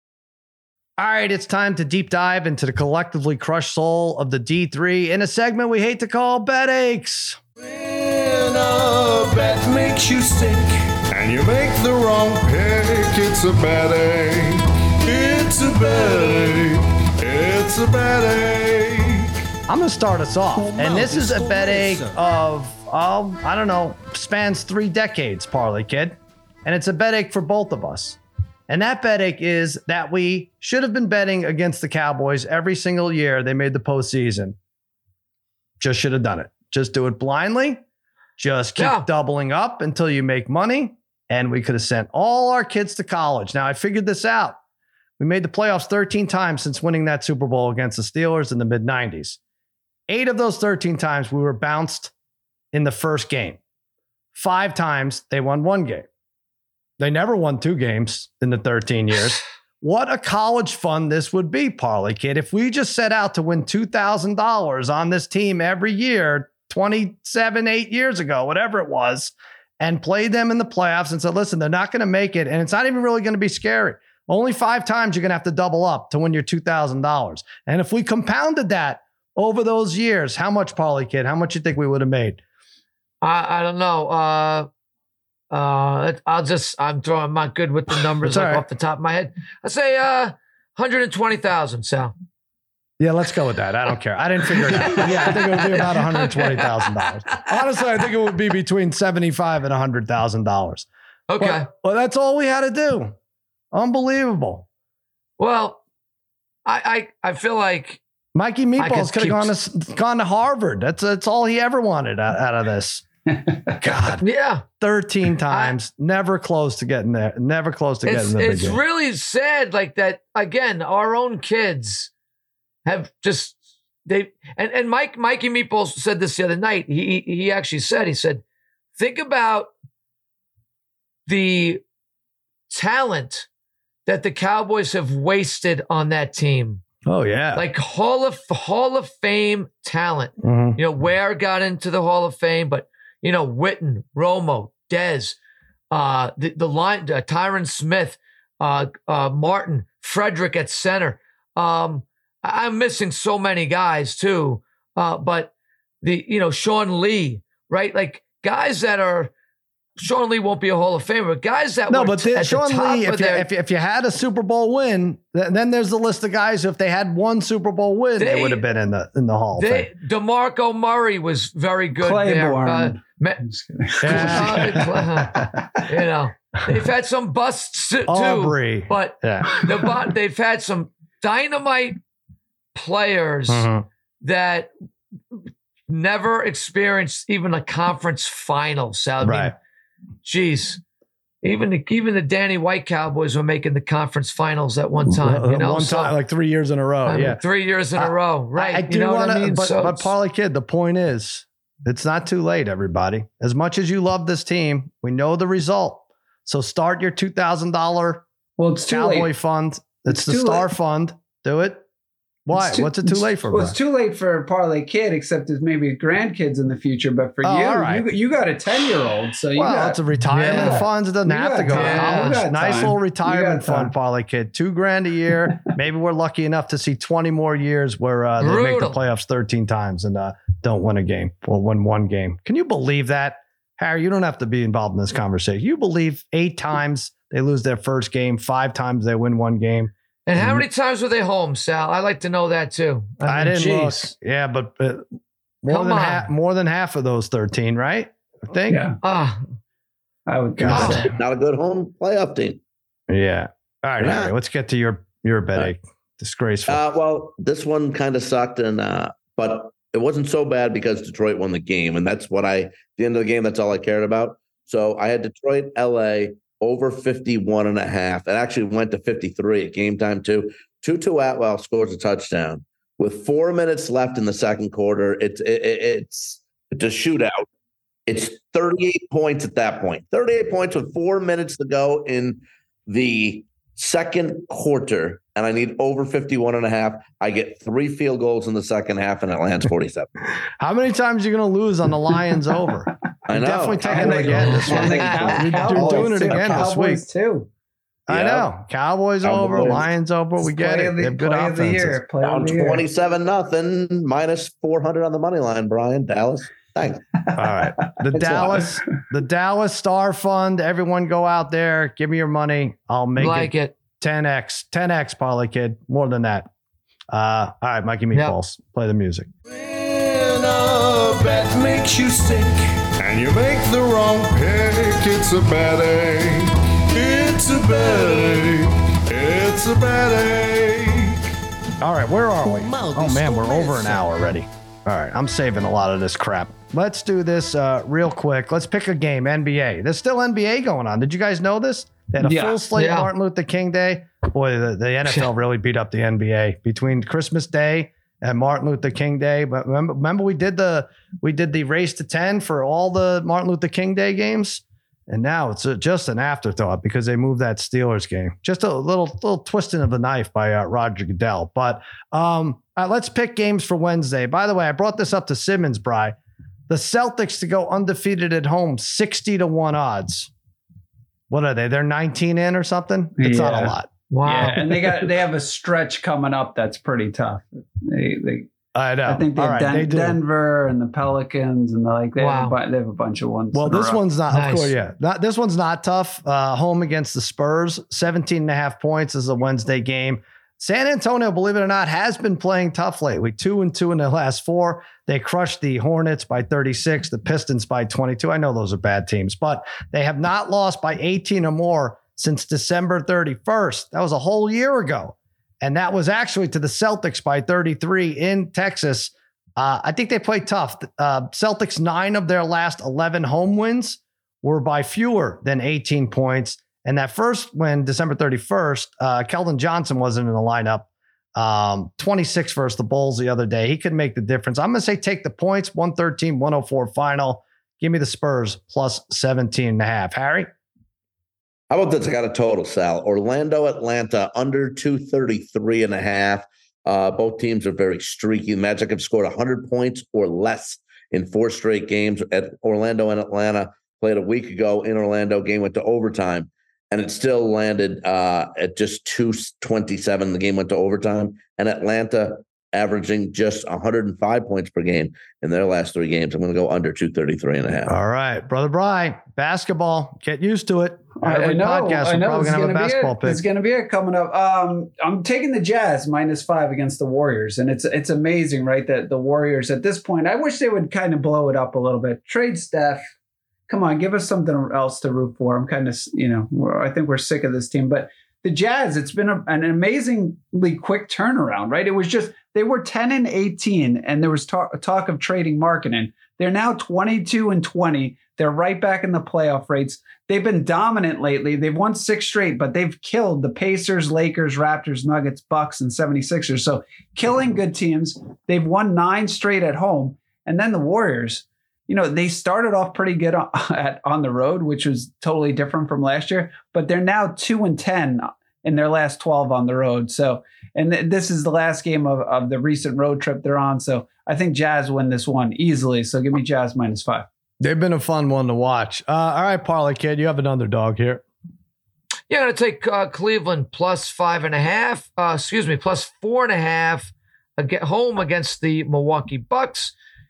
All right, it's time to deep dive into the collectively crushed soul of the D three in a segment we hate to call Bet Aches. When a bet makes you sick and you make the wrong pick, it's a bad ache. It's a bad ache. It's a bad ache. I'm going to start us off. Oh, And this is a Mouth bet ache Racer. of, um, I don't know, spans three decades, Parlay Kid. And it's a bet ache for both of us. And that bet ache is that we should have been betting against the Cowboys every single year they made the postseason. Just should have done it. Just do it blindly. Just keep Yeah. doubling up until you make money. And we could have sent all our kids to college. Now, I figured this out. We made the playoffs thirteen times since winning that Super Bowl against the Steelers in the mid nineties. Eight of those thirteen times we were bounced in the first game. Five times they won one game. They never won two games in the thirteen years. What a college fund this would be, Parlay Kid. If we just set out to win two thousand dollars on this team every year, twenty-seven, eight years ago, whatever it was, and played them in the playoffs and said, listen, they're not going to make it. And it's not even really going to be scary. Only five times you're going to have to double up to win your two thousand dollars. And if we compounded that over those years, how much, Parlay Kid? How much you think we would have made? I, I don't know. Uh, uh, I'll just, I'm throwing, I'm not good with the numbers It's all like right. off the top of my head. I say uh, one hundred twenty thousand, Sal. Yeah, let's go with that. I don't care. I didn't figure it out. Yeah, I think it would be about one hundred twenty thousand dollars. Honestly, I think it would be between seventy-five thousand dollars and one hundred thousand dollars. Okay. Well, well, that's all we had to do. Unbelievable. Well, I, I, I feel like Mikey I Meatballs could could have gone keep- to gone to Harvard. That's that's all he ever wanted out, out of this. God, yeah, thirteen times, never close to getting there. Never close to getting it's the big it's game. really sad. Like that again. Our own kids have just they and and Mike Mikey Meatballs said this the other night. He he actually said he said, think about the talent that the Cowboys have wasted on that team. Oh yeah, Like Hall of Hall of Fame talent. Mhm. You know, Ware got into the Hall of Fame, but you know, Witten, Romo, Dez, uh, the the line, uh, Tyron Smith, uh, uh, Martin, Frederick at center. Um, I- I'm missing so many guys too. Uh, but the you know Sean Lee, right? Like guys that are Sean Lee won't be a Hall of Famer, but guys that No, were but t- the, at Sean the top Lee, of if you, their, if, you, if you had a Super Bowl win, th- then there's the list of guys who, if they had one Super Bowl win, they, They- would have been in the in the Hall of they, Fame. DeMarco Murray was very good Claiborne. there. Uh, ma- I'm just kidding. Yeah. you know, they've had some busts too, Aubrey. but Yeah. the bu- they've had some dynamite players Mhm. that never experienced even a conference final. So, I mean, Right. geez, even the, even the Danny White Cowboys were making the conference finals at one time. You know, one So, time, like three years in a row. I mean, yeah. three years in I- a row, right? I, I you do know want what to, I mean? but, So but it's- Parlay Kid, the point is, it's not too late, everybody. As much as you love this team, we know the result. So start your two thousand dollars Well, it's too Cowboy late. fund. It's, It's the too Star late. Fund. Do it. Why? It's too- What's it too late for? Well, Brian? it's too late for Parlay Kid, except as maybe grandkids in the future. But for Oh, you, all right. you, you got a ten year old, so you well, got it's a retirement Yeah. fund. It doesn't You have to got go to time. college. You got Nice time. little You retirement got fund, time. Parlay Kid. Two grand a year. Maybe we're lucky enough to see twenty more years where uh, they make the Brutal. playoffs thirteen times and uh, don't win a game or win one game. Can you believe that? Harry, you don't have to be involved in this conversation. You believe eight times they lose their first game, five times they win one game. And how many times were they home, Sal? I'd like to know that too. I, I mean, didn't geez. look. Yeah, but uh, more Come than on. half, more than half of those thirteen, right? I think. Yeah, Ah, I would think God. so. Not a good home playoff team. Yeah. All right, Yeah. Harry, let's get to your your bet. Disgraceful. Uh, well, this one kind of sucked, and uh, but it wasn't so bad because Detroit won the game, and that's what I. At the end of the game, that's all I cared about. So I had Detroit, L A over fifty-one and a half. It actually went to fifty-three at game time too. Tutu Atwell scores a touchdown with four minutes left in the second quarter. It's it, it, it's it's a shootout. It's thirty-eight points at that point. thirty-eight points with four minutes to go in the second quarter, and I need over fifty-one and a half. I get three field goals in the second half, and it lands forty-seven. How many times are you going to lose on the Lions over? I You're know. definitely taking And it they- again this and week. the You're Cow- you're Cowboys doing it too. again this week. Cowboys too. I Yeah. know. Cowboys over, Cowboys. Lions over. We get Play it. of They the, have good play of the offenses. year. Play Down of the year. twenty-seven nothing, minus four hundred on the money line, Brian. Dallas. Thanks. All right. The It's Dallas, the Dallas Star Fund. Everyone go out there. Give me your money. I'll make like it it. ten X. ten X, Parlay Kid. More than that. Uh, all right, Mikey Yep. Meatballs. Play the music. When a bet makes you sick and you make the wrong pick, it's a bad ache. It's a bad ache. It's a bad ache. All right, where are we? Oh man, we're over an hour already. All right, I'm saving a lot of this crap. Let's do this uh, real quick. Let's pick a game. N B A. There's still N B A going on. Did you guys know this? They had a Yeah. full slate Yeah. Martin Luther King Day. Boy, the, the N F L really beat up the N B A between Christmas Day and Martin Luther King Day. But remember, remember we did the we did the race to ten for all the Martin Luther King Day games. And now it's a, just an afterthought because they moved that Steelers game. Just a little little twisting of the knife by uh, Roger Goodell. But um, uh, let's pick games for Wednesday. By the way, I brought this up to Simmons, Bry. The Celtics to go undefeated at home, sixty to one odds. What are they? They're nineteen in or something? It's not a Yeah. lot. Wow. Yeah, and they got they have a stretch coming up that's pretty tough. They, they I know. I think they All have right, Den- they do. Denver and the Pelicans and the, like they, have a, Wow. bu- they have a bunch of ones. Well, in a this row. one's not, Nice. of course, yeah. Not, this one's not tough. Uh, home against the Spurs, seventeen and a half points is a Wednesday game. San Antonio, believe it or not, has been playing tough lately. Two and two in their last four. They crushed the Hornets by thirty-six, the Pistons by twenty-two. I know those are bad teams, but they have not lost by eighteen or more since December thirty-first. That was a whole year ago. And that was actually to the Celtics by thirty-three in Texas. Uh, I think they played tough. Uh, Celtics, nine of their last eleven home wins were by fewer than eighteen points. And that first win, December thirty-first, uh, Keldon Johnson wasn't in the lineup. Um, twenty-six versus the Bulls the other day. He could make the difference. I'm going to say take the points, one thirteen, one oh four final. Give me the Spurs plus seventeen and a half. Harry? How about this? I got a total, Sal. Orlando, Atlanta, under two thirty-three and a half. Uh, both teams are very streaky. The Magic have scored one hundred points or less in four straight games. At Orlando and Atlanta played a week ago in Orlando. Game went to overtime, and it still landed uh, at just two twenty-seven. The game went to overtime, and Atlanta averaging just one hundred five points per game in their last three games. I'm going to go under two thirty-three and a half. All right, Brother Bry, basketball. Get used to it. I, I Every know. podcast, I we're know. probably It's going to have a gonna be basketball it. pick. It's going to be it coming up. Um, I'm taking the Jazz minus five against the Warriors, and it's it's amazing, right? That the Warriors at this point, I wish they would kind of blow it up a little bit. Trade Steph. Come on, give us something else to root for. I'm kind of, you know, we're, I think we're sick of this team, but the Jazz, it's been a, an amazingly quick turnaround, right? It was just, they were ten and eighteen, and there was talk, talk of trading Markkanen. They're now twenty-two and twenty. They're right back in the playoff rates. They've been dominant lately. They've won six straight, but they've killed the Pacers, Lakers, Raptors, Nuggets, Bucks, and seventy-sixers. So killing good teams. They've won nine straight at home. And then the Warriors, you know, they started off pretty good on, at, on the road, which was totally different from last year, but they're now two and ten in their last twelve on the road. So, and th- this is the last game of, of the recent road trip they're on. So I think Jazz win this one easily. So give me Jazz minus five. They've been a fun one to watch. Uh, all right, Parlay Kid, you have an underdog here. Yeah, I'm going to take uh, Cleveland plus five and a half. Uh, excuse me, plus four and a half. Get home against the Milwaukee Bucks.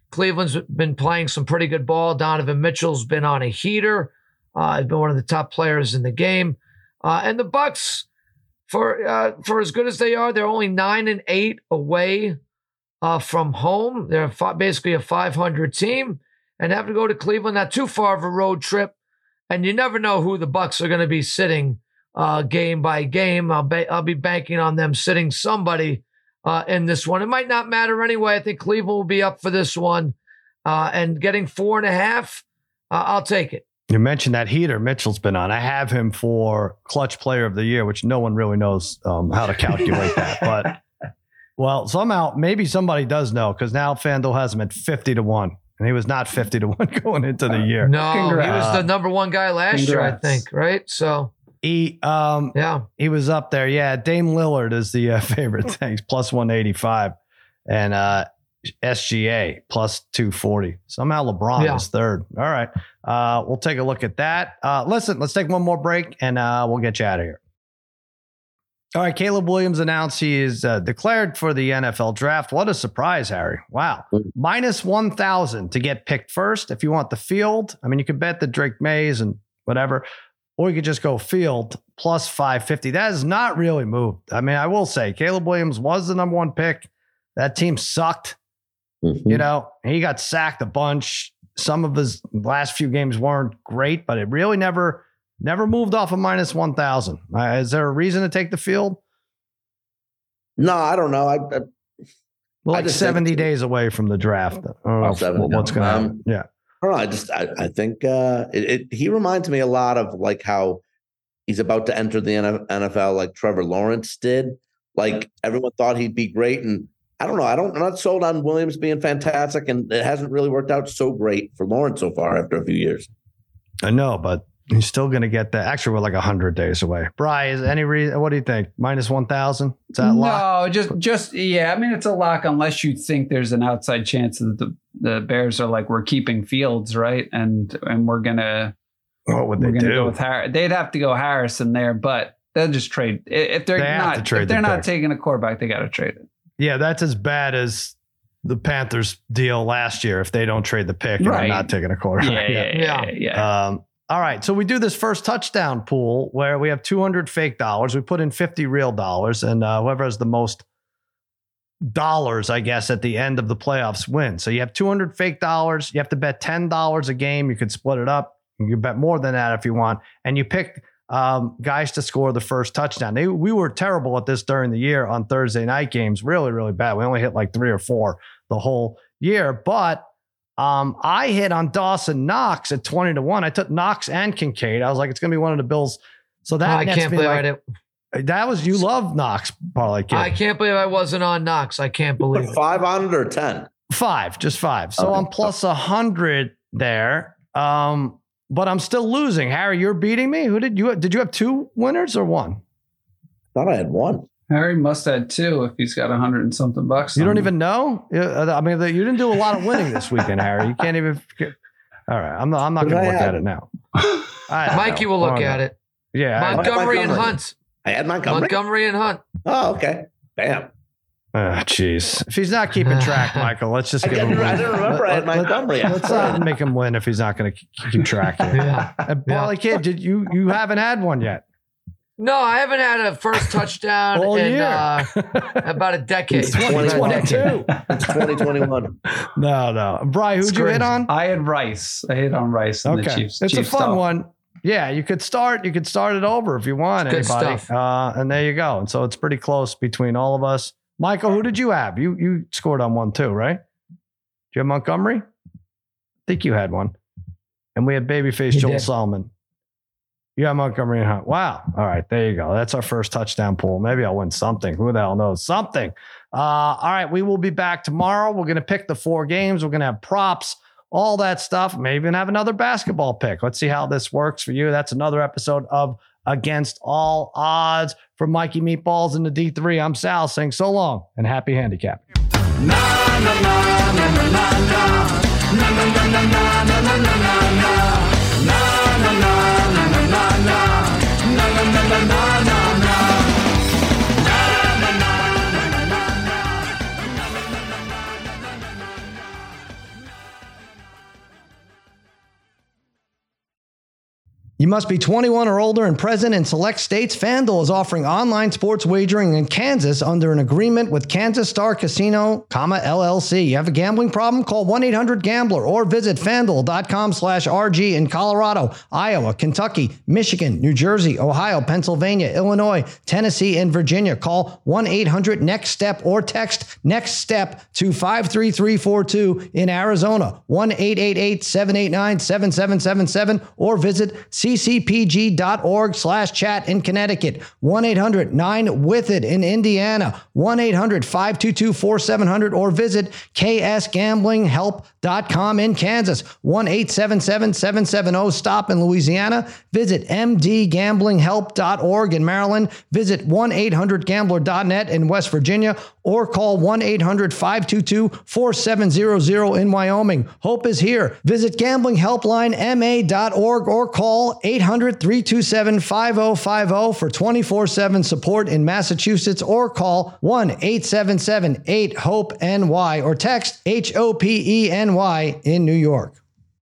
Cleveland's been playing some pretty good ball. Donovan Mitchell's been on a heater. Uh, he's been one of the top players in the game. Uh, and the Bucks, for uh, for as good as they are, they're only nine and eight away uh, from home. They're fi- basically a five hundred team, and have to go to Cleveland. Not too far of a road trip, and you never know who the Bucks are going to be sitting uh, game by game. I'll be I'll be banking on them sitting somebody uh, in this one. It might not matter anyway. I think Cleveland will be up for this one, uh, and getting four and a half. Uh, I'll take it. You mentioned that heater Mitchell's been on. I have him for clutch player of the year, which no one really knows um, how to calculate that. But, well, somehow, maybe somebody does know, because now FanDuel has him at fifty to one. And he was not fifty to one going into the year. No, Congrats. he was the number one guy last Congrats. year, I think, right? So, He, um, yeah. he was up there. Yeah, Dame Lillard is the uh, favorite thing. He's plus one eighty-five. And uh, S G A plus two forty. Somehow LeBron Yeah. is third. All right. Uh, we'll take a look at that. Uh, listen, let's take one more break and uh, we'll get you out of here. All right. Caleb Williams announced he is uh, declared for the N F L draft. What a surprise, Harry. Wow. Minus one thousand to get picked first. If you want the field, I mean, you could bet the Drake Mays and whatever, or you could just go field plus five fifty. That has not really moved. I mean, I will say Caleb Williams was the number one pick. That team sucked. Mm-hmm. You know, he got sacked a bunch. Some of his last few games weren't great, but it really never, never moved off of minus one thousand. Uh, is there a reason to take the field? No, I don't know. I, I Well, I like just seventy think- days away from the draft. I don't know Oh, seventy, what- what's no. going to Um, happen. Yeah. I don't know. I just I, I think uh, it, it. He reminds me a lot of like how he's about to enter the N F L, like Trevor Lawrence did. Like everyone thought he'd be great, and I don't know. I don't. I'm not sold on Williams being fantastic, and it hasn't really worked out so great for Lawrence so far after a few years. I know, but he's still going to get that. Actually, we're like one hundred days away. Bri, is any reason? What do you think? minus one thousand? Is that lock? No, just just yeah. I mean, it's a lock unless you think there's an outside chance that the, the Bears are like, we're keeping Fields, right? And and we're gonna What would we're they gonna do? go with Harris. They'd have to go Harrison there, but they'll just trade if they're They have not to trade if they're the not pick. taking a quarterback, they got to trade it. Yeah, that's as bad as the Panthers deal last year if they don't trade the pick and Right. they're not taking a quarterback. Yeah, yeah, yeah, yeah. yeah. Um, all right. So we do this first touchdown pool where we have two hundred fake dollars. We put in fifty real dollars, and uh, whoever has the most dollars, I guess, at the end of the playoffs wins. So you have two hundred fake dollars. You have to bet ten dollars a game. You could split it up. You can bet more than that if you want. And you pick um, guys to score the first touchdown. They, we were terrible at this during the year on Thursday night games. Really, really bad. We only hit like three or four the whole year. But um, I hit on Dawson Knox at twenty to one. I took Knox and Kincaid. I was like, it's going to be one of the Bills. So that Oh, I nets can't me believe I like, didn't. that was, you love Knox, Parlay Kid. I can't believe I wasn't on Knox. I can't believe Put it. five on it or ten. Five, just five. So Okay. I'm plus a hundred there. Um, but I'm still losing. Harry, you're beating me. Who did you did you have two winners or one? Thought I had one. Harry must have two if he's got a hundred and something bucks. You on don't him. even know? Yeah, I mean, you didn't do a lot of winning this weekend, Harry. You can't even. All right, I'm not. I'm not What going did to I look have? at it now. I don't Mikey know. will look I don't at know. it. Yeah. I- Montgomery and Montgomery. Hunt. I had Montgomery. Montgomery and Hunt. Oh, okay. Bam. Ah, jeez. If he's not keeping track, Michael, let's just I give him. didn't, a I win. didn't remember I had Let- let- Montgomery. Let's not make him win if he's not going to keep track. Here. Yeah. And Parlay Kid, did you you haven't had one yet? No, I haven't had a first touchdown All in year. uh, about a decade. It's twenty twenty-two. It's twenty twenty-one. No, no. Brian, It's who'd you hit crazy. on? I had Rice. I hit on Rice and the Okay. Chiefs. It's Chiefs a fun stuff. one. Yeah, you could start. You could start it over if you want. It's good Anybody, stuff. uh, and there you go. And so it's pretty close between all of us. Michael, who did you have? You you scored on one too, right? Did you have Montgomery? I think you had one. And we had babyface You Joel did. Solomon. You have Montgomery and Hunt. Wow. All right, there you go. That's our first touchdown pool. Maybe I'll win something. Who the hell knows? Something. Uh, all right, we will be back tomorrow. We're going to pick the four games. We're going to have props, all that stuff. Maybe even have another basketball pick. Let's see how this works for you. That's another episode of Against All Odds. For Mikey Meatballs in the D three, I'm Sal saying so long and happy handicap. must be twenty-one or older and present in select states. FanDuel is offering online sports wagering in Kansas under an agreement with Kansas Star Casino, comma, L L C. You have a gambling problem? Call one eight hundred gambler or visit FanDuel.com slash RG in Colorado, Iowa, Kentucky, Michigan, New Jersey, Ohio, Pennsylvania, Illinois, Tennessee, and Virginia. Call one eight hundred next step or text NEXTSTEP to five three three four two in Arizona, one eight eight eight seven eight nine seven seven seven seven, or visit ccpg.org slash chat in Connecticut, one eight hundred nine with it in Indiana, one eight hundred five two two four seven zero zero, or visit k s gambling help dot com in Kansas, one eight seven seven seven seven zero stop in Louisiana, visit m d gambling help dot org in Maryland, visit one eight hundred gambler dot net in West Virginia, or call one eight hundred five two two four seven zero zero in Wyoming. Hope is here. Visit gambling helpline m a dot org or call eight hundred three two seven five zero five zero for twenty-four seven support in Massachusetts, or call one eight seven seven eight hope N Y or text H O P E N Y in New York.